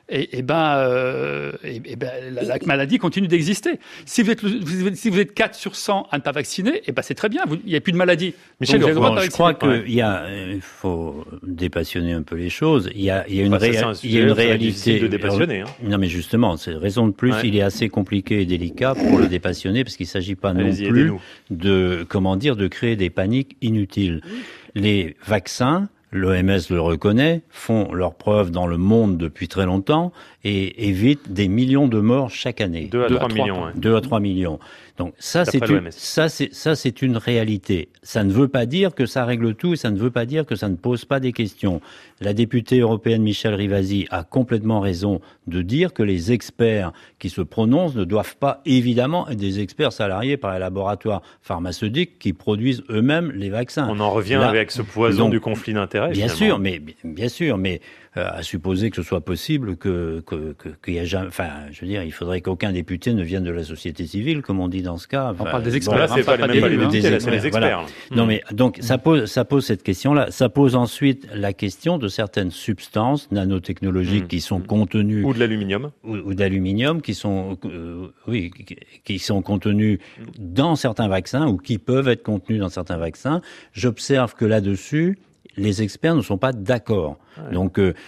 Speaker 4: et, et ben, euh, et, et ben la, la maladie continue d'exister. Si vous êtes, vous, si vous êtes quatre sur cent à ne pas vacciner, et ben c'est très bien. Vous, il n'y a plus de maladie.
Speaker 6: Michel, donc, bon, je crois qu'il ouais. y a, il faut dépassionner un peu les choses. Il y a, il y a une, bah, réa- il y a une réalité
Speaker 3: de dépassionner. Hein.
Speaker 6: Non, mais justement, c'est raison de plus. Ouais. Il est assez compliqué et délicat pour le dépassionner parce qu'il ne s'agit pas Allez-y, non plus de, comment dire, de créer des paniques inutiles. Oui. Les vaccins, l'O M S le reconnaît, font leurs preuves dans le monde depuis très longtemps et évitent des millions de morts chaque année.
Speaker 3: deux à trois millions. Ouais.
Speaker 6: deux à trois millions. Donc ça c'est, une, ça, c'est, ça, c'est une réalité. Ça ne veut pas dire que ça règle tout et ça ne veut pas dire que ça ne pose pas des questions. La députée européenne Michèle Rivasi a complètement raison de dire que les experts qui se prononcent ne doivent pas évidemment être des experts salariés par les laboratoires pharmaceutiques qui produisent eux-mêmes les vaccins.
Speaker 3: On en revient Là, avec ce poison donc, du conflit d'intérêts.
Speaker 6: Bien finalement. sûr, mais bien sûr, mais euh, à supposer que ce soit possible que, que, que qu'il y a jamais, enfin, je veux dire, il faudrait qu'aucun député ne vienne de la société civile, comme on dit dans ce cas. Enfin,
Speaker 4: on parle des experts. Bon,
Speaker 3: là, c'est pas, pas, pas les, les députés, là, c'est les experts. Voilà.
Speaker 6: Mmh. Non, mais donc ça pose, ça pose cette question-là. Ça pose ensuite la question de certaines substances nanotechnologiques mmh. qui sont contenues
Speaker 3: ou de l'aluminium,
Speaker 6: ou, ou d'aluminium qui sont, euh, oui, qui, qui sont contenues mmh. dans certains vaccins ou qui peuvent être contenus dans certains vaccins. J'observe que là-dessus, les experts ne sont pas d'accord. Ouais. Donc, euh,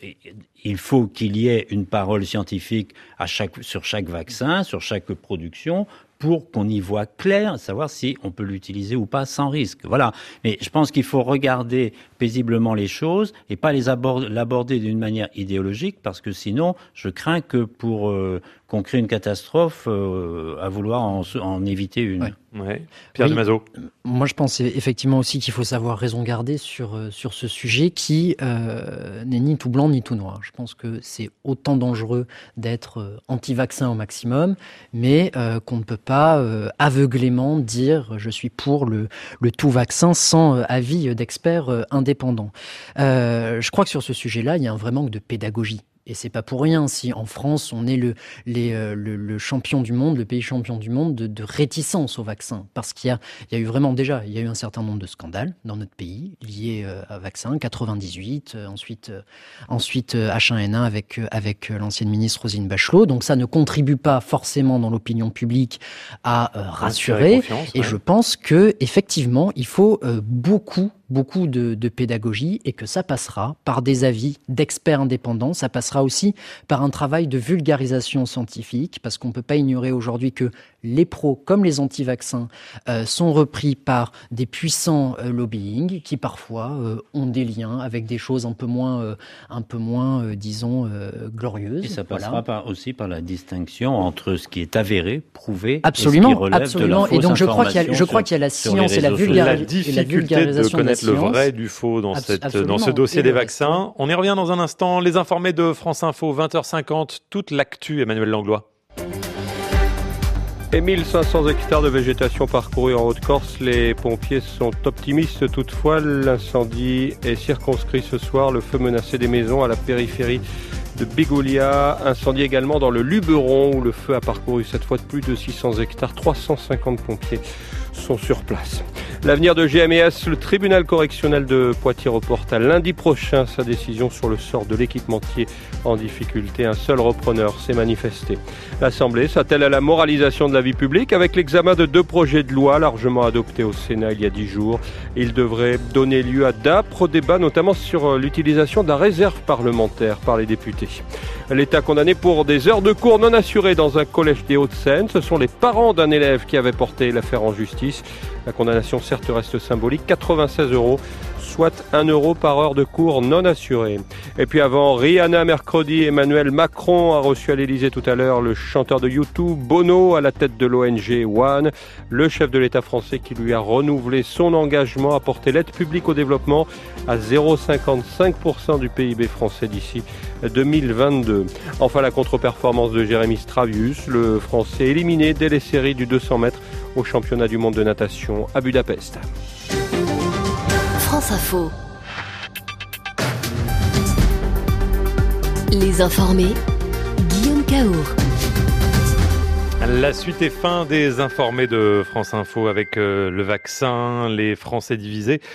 Speaker 6: il faut qu'il y ait une parole scientifique à chaque, sur chaque vaccin, sur chaque production, pour qu'on y voit clair, savoir si on peut l'utiliser ou pas sans risque. Voilà. Mais je pense qu'il faut regarder paisiblement les choses et pas les aborder, l'aborder d'une manière idéologique, parce que sinon, je crains que pour euh, qu'on crée une catastrophe, euh, à vouloir en, en éviter une.
Speaker 3: Ouais. Ouais. Pierre oui, Demazo.
Speaker 9: Moi, je pense effectivement aussi qu'il faut savoir raison garder sur sur ce sujet qui euh, n'est ni tout blanc ni tout noir. Je pense que c'est autant dangereux d'être anti-vaccin au maximum, mais euh, qu'on ne peut pas euh, aveuglément dire je suis pour le le tout vaccin sans euh, avis d'experts euh, indépendants. Euh, je crois que sur ce sujet-là, il y a un vrai manque de pédagogie. Et c'est pas pour rien si en France on est le, les, euh, le, le champion du monde, le pays champion du monde de, de réticence au vaccin, parce qu'il y a, il y a eu vraiment déjà, il y a eu un certain nombre de scandales dans notre pays liés euh, à vaccin, quatre-vingt-dix-huit, euh, ensuite, euh, ensuite euh, H un N un avec euh, avec euh, l'ancienne ministre Roselyne Bachelot. Donc ça ne contribue pas forcément dans l'opinion publique à euh, rassurer. Et ouais. je pense que effectivement il faut euh, beaucoup beaucoup de, de pédagogie et que ça passera par des avis d'experts indépendants, ça passera aussi par un travail de vulgarisation scientifique, parce qu'on ne peut pas ignorer aujourd'hui que les pros, comme les anti-vaccins, euh, sont repris par des puissants euh, lobbying qui parfois euh, ont des liens avec des choses un peu moins, euh, un peu moins, euh, disons, euh, glorieuses.
Speaker 6: Et ça passera voilà. par, aussi par la distinction entre ce qui est avéré, prouvé,
Speaker 9: absolument,
Speaker 6: et ce qui relève
Speaker 9: absolument.
Speaker 6: de la fausse
Speaker 9: et donc je crois qu'il y a, je crois qu'il y a la science et la, vulgar...
Speaker 3: la difficulté de connaître le vrai du faux dans, Abs- cette, dans ce dossier et des vaccins. On y revient dans un instant. Les informés de France Info, vingt heures cinquante, toute l'actu, Emmanuel Langlois.
Speaker 5: Et mille cinq cents hectares de végétation parcourus en Haute-Corse. Les pompiers sont optimistes toutefois. L'incendie est circonscrit ce soir. Le feu menaçait des maisons à la périphérie de Bigoulia. Incendie également dans le Luberon où le feu a parcouru cette fois de plus de six cents hectares. trois cent cinquante pompiers sont sur place. L'avenir de G M E S, le tribunal correctionnel de Poitiers reporte à lundi prochain sa décision sur le sort de l'équipementier en difficulté. Un seul repreneur s'est manifesté. L'Assemblée s'attelle à la moralisation de la vie publique avec l'examen de deux projets de loi largement adoptés au Sénat il y a dix jours. Ils devraient donner lieu à d'âpres débats, notamment sur l'utilisation de la réserve parlementaire par les députés. L'État condamné pour des heures de cours non assurées dans un collège des Hauts-de-Seine. Ce sont les parents d'un élève qui avait porté l'affaire en justice. La condamnation certes reste symbolique, quatre-vingt-seize euros, soit un euro par heure de cours non assuré. Et puis avant Rihanna mercredi, Emmanuel Macron a reçu à l'Elysée tout à l'heure le chanteur de U deux, Bono, à la tête de l'O N G One, le chef de l'État français qui lui a renouvelé son engagement à porter l'aide publique au développement à zéro virgule cinquante-cinq pour cent du P I B français d'ici deux mille vingt-deux. Enfin la contre-performance de Jérémy Stravius, le Français éliminé dès les séries du deux cents mètres au championnat du monde de natation à Budapest.
Speaker 12: France Info. Les informés, Guillaume Caour.
Speaker 3: La suite et fin des informés de France Info avec euh, le vaccin, les Français divisés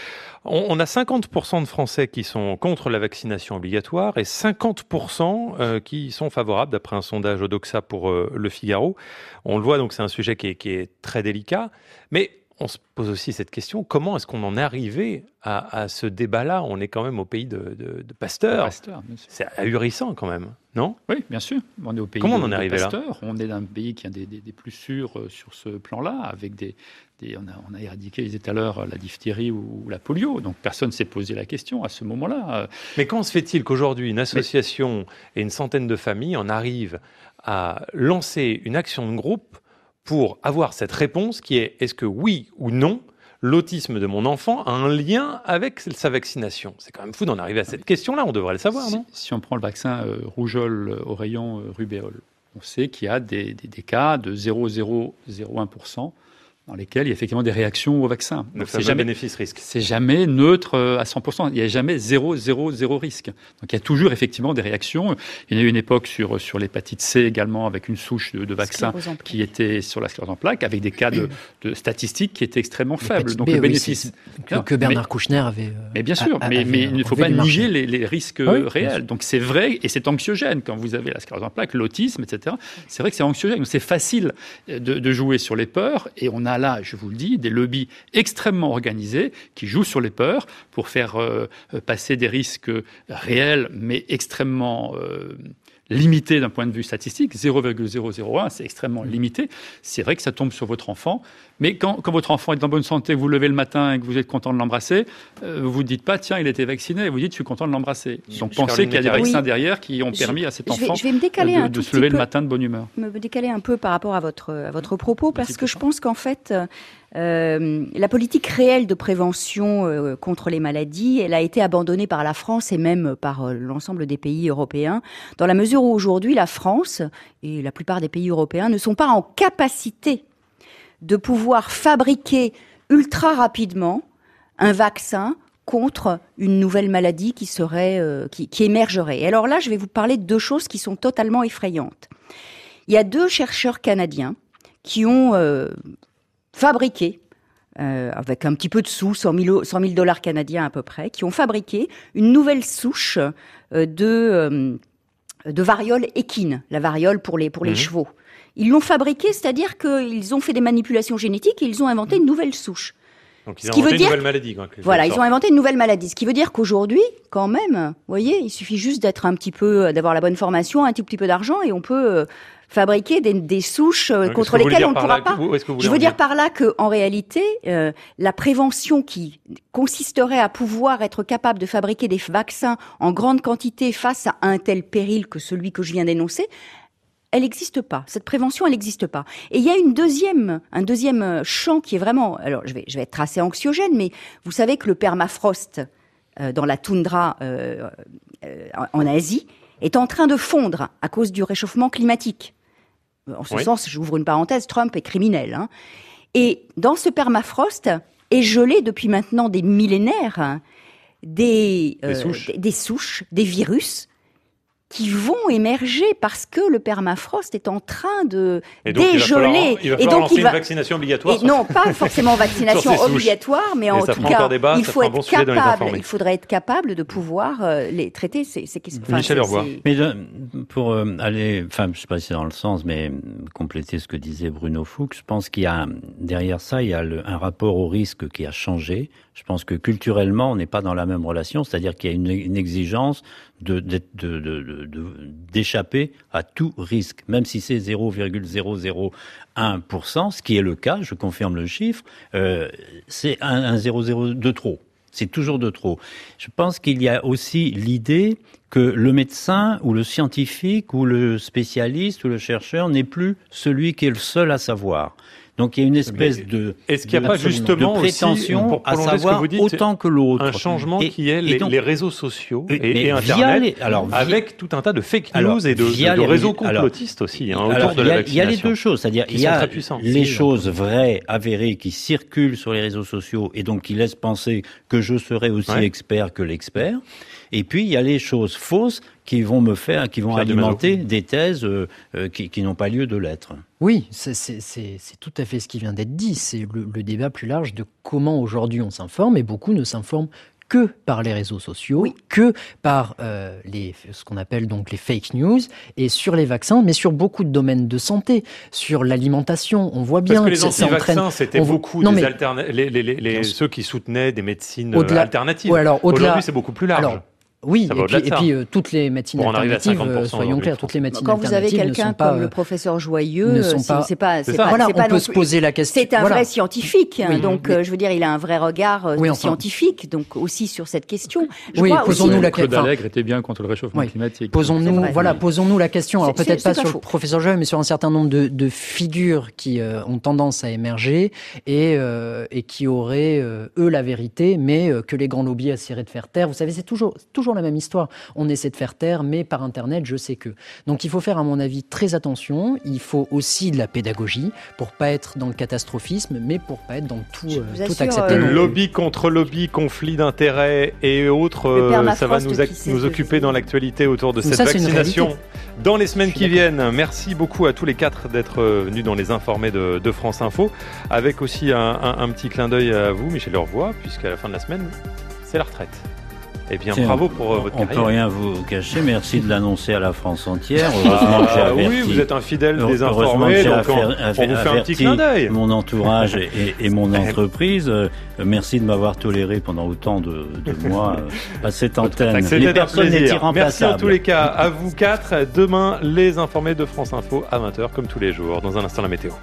Speaker 3: On, on a cinquante pour cent de Français qui sont contre la vaccination obligatoire et cinquante pour cent euh, qui sont favorables, d'après un sondage Odoxa pour euh, Le Figaro. On le voit, donc c'est un sujet qui est, qui est très délicat. Mais on se pose aussi cette question, comment est-ce qu'on en est arrivé à, à ce débat-là? On est quand même au pays de, de, de Pasteur.
Speaker 4: Pasteur
Speaker 3: c'est ahurissant quand même, non?
Speaker 4: Oui, bien sûr. On est au pays
Speaker 3: comment
Speaker 4: de,
Speaker 3: on en est arrivé
Speaker 4: de Pasteur.
Speaker 3: là
Speaker 4: On est d'un pays qui a des, des, des plus sûrs euh, sur ce plan-là, avec des, des on, a, on a éradiqué, je disais tout à l'heure, la diphtérie ou, ou la polio. Donc personne ne s'est posé la question à ce moment-là.
Speaker 3: Mais comment se fait-il qu'aujourd'hui, une association Mais... et une centaine de familles en arrivent à lancer une action de groupe pour avoir cette réponse qui est, est-ce que oui ou non, l'autisme de mon enfant a un lien avec sa vaccination? C'est quand même fou d'en arriver à cette question-là, on devrait le savoir,
Speaker 4: si,
Speaker 3: non?
Speaker 4: Si on prend le vaccin euh, rougeole, oreillon, euh, rubéole, on sait qu'il y a des, des, des cas de zéro virgule zéro zéro un pour cent dans lesquels il y a effectivement des réactions au vaccin.
Speaker 3: Le fameux
Speaker 4: jamais,
Speaker 3: bénéfice-risque.
Speaker 4: C'est jamais neutre à cent pour cent. Il n'y a jamais zéro virgule zéro zéro risque. Donc il y a toujours effectivement des réactions. Il y en a eu une époque sur, sur l'hépatite C également, avec une souche de, de vaccin qui était sur la sclérose en plaques, avec des cas de, de statistiques qui étaient extrêmement faibles. Donc
Speaker 9: B,
Speaker 4: le bénéfice...
Speaker 9: Oui, que, que Bernard
Speaker 4: mais,
Speaker 9: Kouchner avait... Euh,
Speaker 4: mais bien sûr,
Speaker 9: a,
Speaker 4: mais, mais il ne faut pas nier les, les risques oui, réels. Donc c'est vrai, et c'est anxiogène quand vous avez la sclérose en plaques, l'autisme, et cetera. C'est vrai que c'est anxiogène. Donc c'est facile de, de jouer sur les peurs, et on a là, je vous le dis, des lobbies extrêmement organisés qui jouent sur les peurs pour faire euh, passer des risques réels mais extrêmement euh, limités d'un point de vue statistique. zéro virgule zéro zéro un, c'est extrêmement limité. C'est vrai que ça tombe sur votre enfant, mais quand, quand votre enfant est en bonne santé, vous vous levez le matin et que vous êtes content de l'embrasser, euh, vous ne dites pas, tiens, il a été vacciné, vous dites, je suis content de l'embrasser. Donc pensez qu'il y a des vaccins oui. derrière qui ont permis
Speaker 1: je,
Speaker 4: à cet
Speaker 1: je
Speaker 4: enfant
Speaker 1: vais, je vais me décaler
Speaker 4: de,
Speaker 1: un
Speaker 4: de se lever le matin de bonne humeur.
Speaker 1: Me décaler un peu par rapport à votre, à votre propos, parce que je pense qu'en fait... Euh, la politique réelle de prévention euh, contre les maladies, elle a été abandonnée par la France et même par euh, l'ensemble des pays européens, dans la mesure où aujourd'hui la France et la plupart des pays européens ne sont pas en capacité de pouvoir fabriquer ultra rapidement un vaccin contre une nouvelle maladie qui serait, euh, qui, qui émergerait. Et alors là, je vais vous parler de deux choses qui sont totalement effrayantes. Il y a deux chercheurs canadiens qui ont euh, fabriqué, euh, avec un petit peu de sous, cent mille dollars canadiens à peu près, qui ont fabriqué une nouvelle souche euh, de, euh, de variole équine, la variole pour les, pour les mmh. chevaux. Ils l'ont fabriquée, c'est-à-dire qu'ils ont fait des manipulations génétiques et ils ont inventé une nouvelle souche.
Speaker 3: Donc ils ont inventé une nouvelle maladie. Quoi,
Speaker 1: voilà, ils ont inventé une nouvelle maladie. Ce qui veut dire qu'aujourd'hui, quand même, vous voyez, il suffit juste d'être un petit peu, d'avoir la bonne formation, un tout petit peu d'argent et on peut... Euh, fabriquer des, des souches euh, contre lesquelles on ne pourra pas.
Speaker 3: Vous, que
Speaker 1: Je veux dire par là que, en réalité, euh, la prévention qui consisterait à pouvoir être capable de fabriquer des vaccins en grande quantité face à un tel péril que celui que je viens d'énoncer, elle n'existe pas. Cette prévention, elle n'existe pas. Et il y a une deuxième, un deuxième champ qui est vraiment, alors je vais, je vais être assez anxiogène, mais vous savez que le permafrost euh, dans la toundra euh, euh, en Asie est en train de fondre à cause du réchauffement climatique. En ce oui. sens, j'ouvre une parenthèse, Trump est criminel. Hein. Et dans ce permafrost est gelé depuis maintenant des millénaires hein, des,
Speaker 3: des, euh, souches.
Speaker 1: Des, des souches, des virus qui vont émerger parce que le permafrost est en train de
Speaker 3: et donc,
Speaker 1: dégeler.
Speaker 3: Il va falloir, il va falloir
Speaker 1: et donc
Speaker 3: lancer
Speaker 1: il va...
Speaker 3: une vaccination obligatoire.
Speaker 1: Et non, pas forcément vaccination obligatoire, mais en tout cas,
Speaker 3: débat,
Speaker 1: il faut être
Speaker 3: bon
Speaker 1: capable. Il faudrait être capable de pouvoir euh, les traiter ces, ces questions.
Speaker 3: Enfin, Michel Urvoas.
Speaker 6: Mais de, pour euh, aller, enfin, je sais pas si c'est dans le sens, mais compléter ce que disait Bruno Fuchs, je pense qu'il y a derrière ça, il y a le, un rapport au risque qui a changé. Je pense que culturellement, on n'est pas dans la même relation, c'est-à-dire qu'il y a une, une exigence de, de, de, de, de, d'échapper à tout risque, même si c'est zéro virgule zéro zéro un pour cent, ce qui est le cas, je confirme le chiffre, euh, c'est un, un zéro virgule zéro de trop. C'est toujours de trop. Je pense qu'il y a aussi l'idée que le médecin ou le scientifique ou le spécialiste ou le chercheur n'est plus celui qui est le seul à savoir. Donc il y a une espèce de,
Speaker 3: est-ce qu'il n'y a pas justement
Speaker 6: de prétention
Speaker 3: aussi,
Speaker 6: à savoir
Speaker 3: ce que dites,
Speaker 6: autant que l'autre.
Speaker 3: Un changement et, qui est les, donc, les réseaux sociaux et,
Speaker 6: et,
Speaker 3: et Internet,
Speaker 6: les, alors, via,
Speaker 3: avec tout un tas de fake news
Speaker 6: alors,
Speaker 3: et de, de, de réseaux complotistes
Speaker 6: alors,
Speaker 3: aussi hein,
Speaker 6: alors,
Speaker 3: autour de la vaccination.
Speaker 6: Il y a les deux choses, c'est-à-dire il y a les choses vraies, avérées qui circulent sur les réseaux sociaux et donc qui laissent penser que je serai aussi ouais. expert que l'expert. Et puis il y a les choses fausses qui vont me faire, qui vont
Speaker 3: Pierre
Speaker 6: alimenter des thèses euh, euh, qui, qui n'ont pas lieu de l'être.
Speaker 9: Oui, c'est, c'est, c'est, c'est tout à fait ce qui vient d'être dit. C'est le, le débat plus large de comment aujourd'hui on s'informe, et beaucoup ne s'informent que par les réseaux sociaux, oui. que par euh, les, ce qu'on appelle donc les fake news, et sur les vaccins, mais sur beaucoup de domaines de santé, sur l'alimentation, on voit bien
Speaker 3: Parce que les
Speaker 9: que ça
Speaker 3: anti-vaccins,
Speaker 9: entraîne...
Speaker 3: c'était
Speaker 9: on...
Speaker 3: beaucoup
Speaker 9: non,
Speaker 3: des
Speaker 9: mais...
Speaker 3: alterna... les, les, les, les... ceux qui soutenaient des médecines
Speaker 9: au-delà...
Speaker 3: alternatives.
Speaker 9: Ouais, alors, au-delà...
Speaker 3: Aujourd'hui, c'est beaucoup plus large.
Speaker 9: Alors, oui, et puis, et puis euh, toutes les médecines bon, alternatives, euh, soyons clairs, toutes les médecines
Speaker 1: Quand vous avez quelqu'un
Speaker 9: pas,
Speaker 1: comme le professeur Joyeux,
Speaker 9: ne sont
Speaker 1: c'est,
Speaker 9: pas,
Speaker 1: c'est pas, c'est
Speaker 9: c'est
Speaker 1: pas,
Speaker 9: voilà,
Speaker 1: c'est
Speaker 9: on
Speaker 1: pas
Speaker 9: peut se poser la question.
Speaker 1: C'est un
Speaker 9: voilà.
Speaker 1: vrai scientifique, hein,
Speaker 9: oui,
Speaker 1: donc
Speaker 9: mais...
Speaker 1: euh, je veux dire, il a un vrai regard euh,
Speaker 9: oui, enfin...
Speaker 1: scientifique, donc aussi sur cette question. Je
Speaker 9: oui,
Speaker 1: crois
Speaker 9: posons-nous
Speaker 1: aussi...
Speaker 9: la
Speaker 4: question.
Speaker 9: question.
Speaker 4: Claude Allègre était bien contre le réchauffement
Speaker 9: oui.
Speaker 4: climatique.
Speaker 9: Posons-nous, voilà,
Speaker 4: oui.
Speaker 9: posons-nous la question. Alors
Speaker 1: c'est,
Speaker 9: peut-être
Speaker 1: c'est,
Speaker 9: pas
Speaker 1: c'est
Speaker 9: sur
Speaker 1: pas
Speaker 9: le professeur Joyeux, mais sur un certain nombre de, de figures qui euh, ont tendance à émerger et, euh, et qui auraient euh, eux la vérité, mais euh, que les grands lobbies essaieraient de faire taire. Vous savez, c'est toujours, toujours la même histoire. On essaie de faire taire, mais par Internet, je sais que. Donc il faut faire, à mon avis, très attention. Il faut aussi de la pédagogie pour pas être dans le catastrophisme, mais pour pas être dans tout, euh, tout accepter.
Speaker 3: Euh, lobby contre lobby, conflit d'intérêts et autres, euh, ça va nous, ac- nous occuper dans l'actualité autour de cette
Speaker 9: ça,
Speaker 3: vaccination dans les semaines qui viennent. Merci beaucoup à tous les quatre d'être venus dans les informés de, de France Info, avec aussi un, un, un petit clin d'œil à vous, Michel Leroy, puisqu'à la fin de la semaine, c'est la retraite. Eh bien,
Speaker 6: Tiens,
Speaker 3: bravo pour euh, votre
Speaker 6: on
Speaker 3: carrière.
Speaker 6: On peut rien vous cacher. Merci de l'annoncer à la France entière. Heureusement que j'ai averti.
Speaker 3: Oui, vous êtes un fidèle des informés, donc on, on vous fait un petit clin d'œil.
Speaker 6: Mon entourage et, et mon entreprise. Merci de m'avoir toléré pendant autant de, de mois à cette antenne.
Speaker 3: Les personnes n'est irremplaçable. Merci en tous les cas à vous quatre. Demain, les informés de France Info à vingt heures, comme tous les jours. Dans un instant, la météo.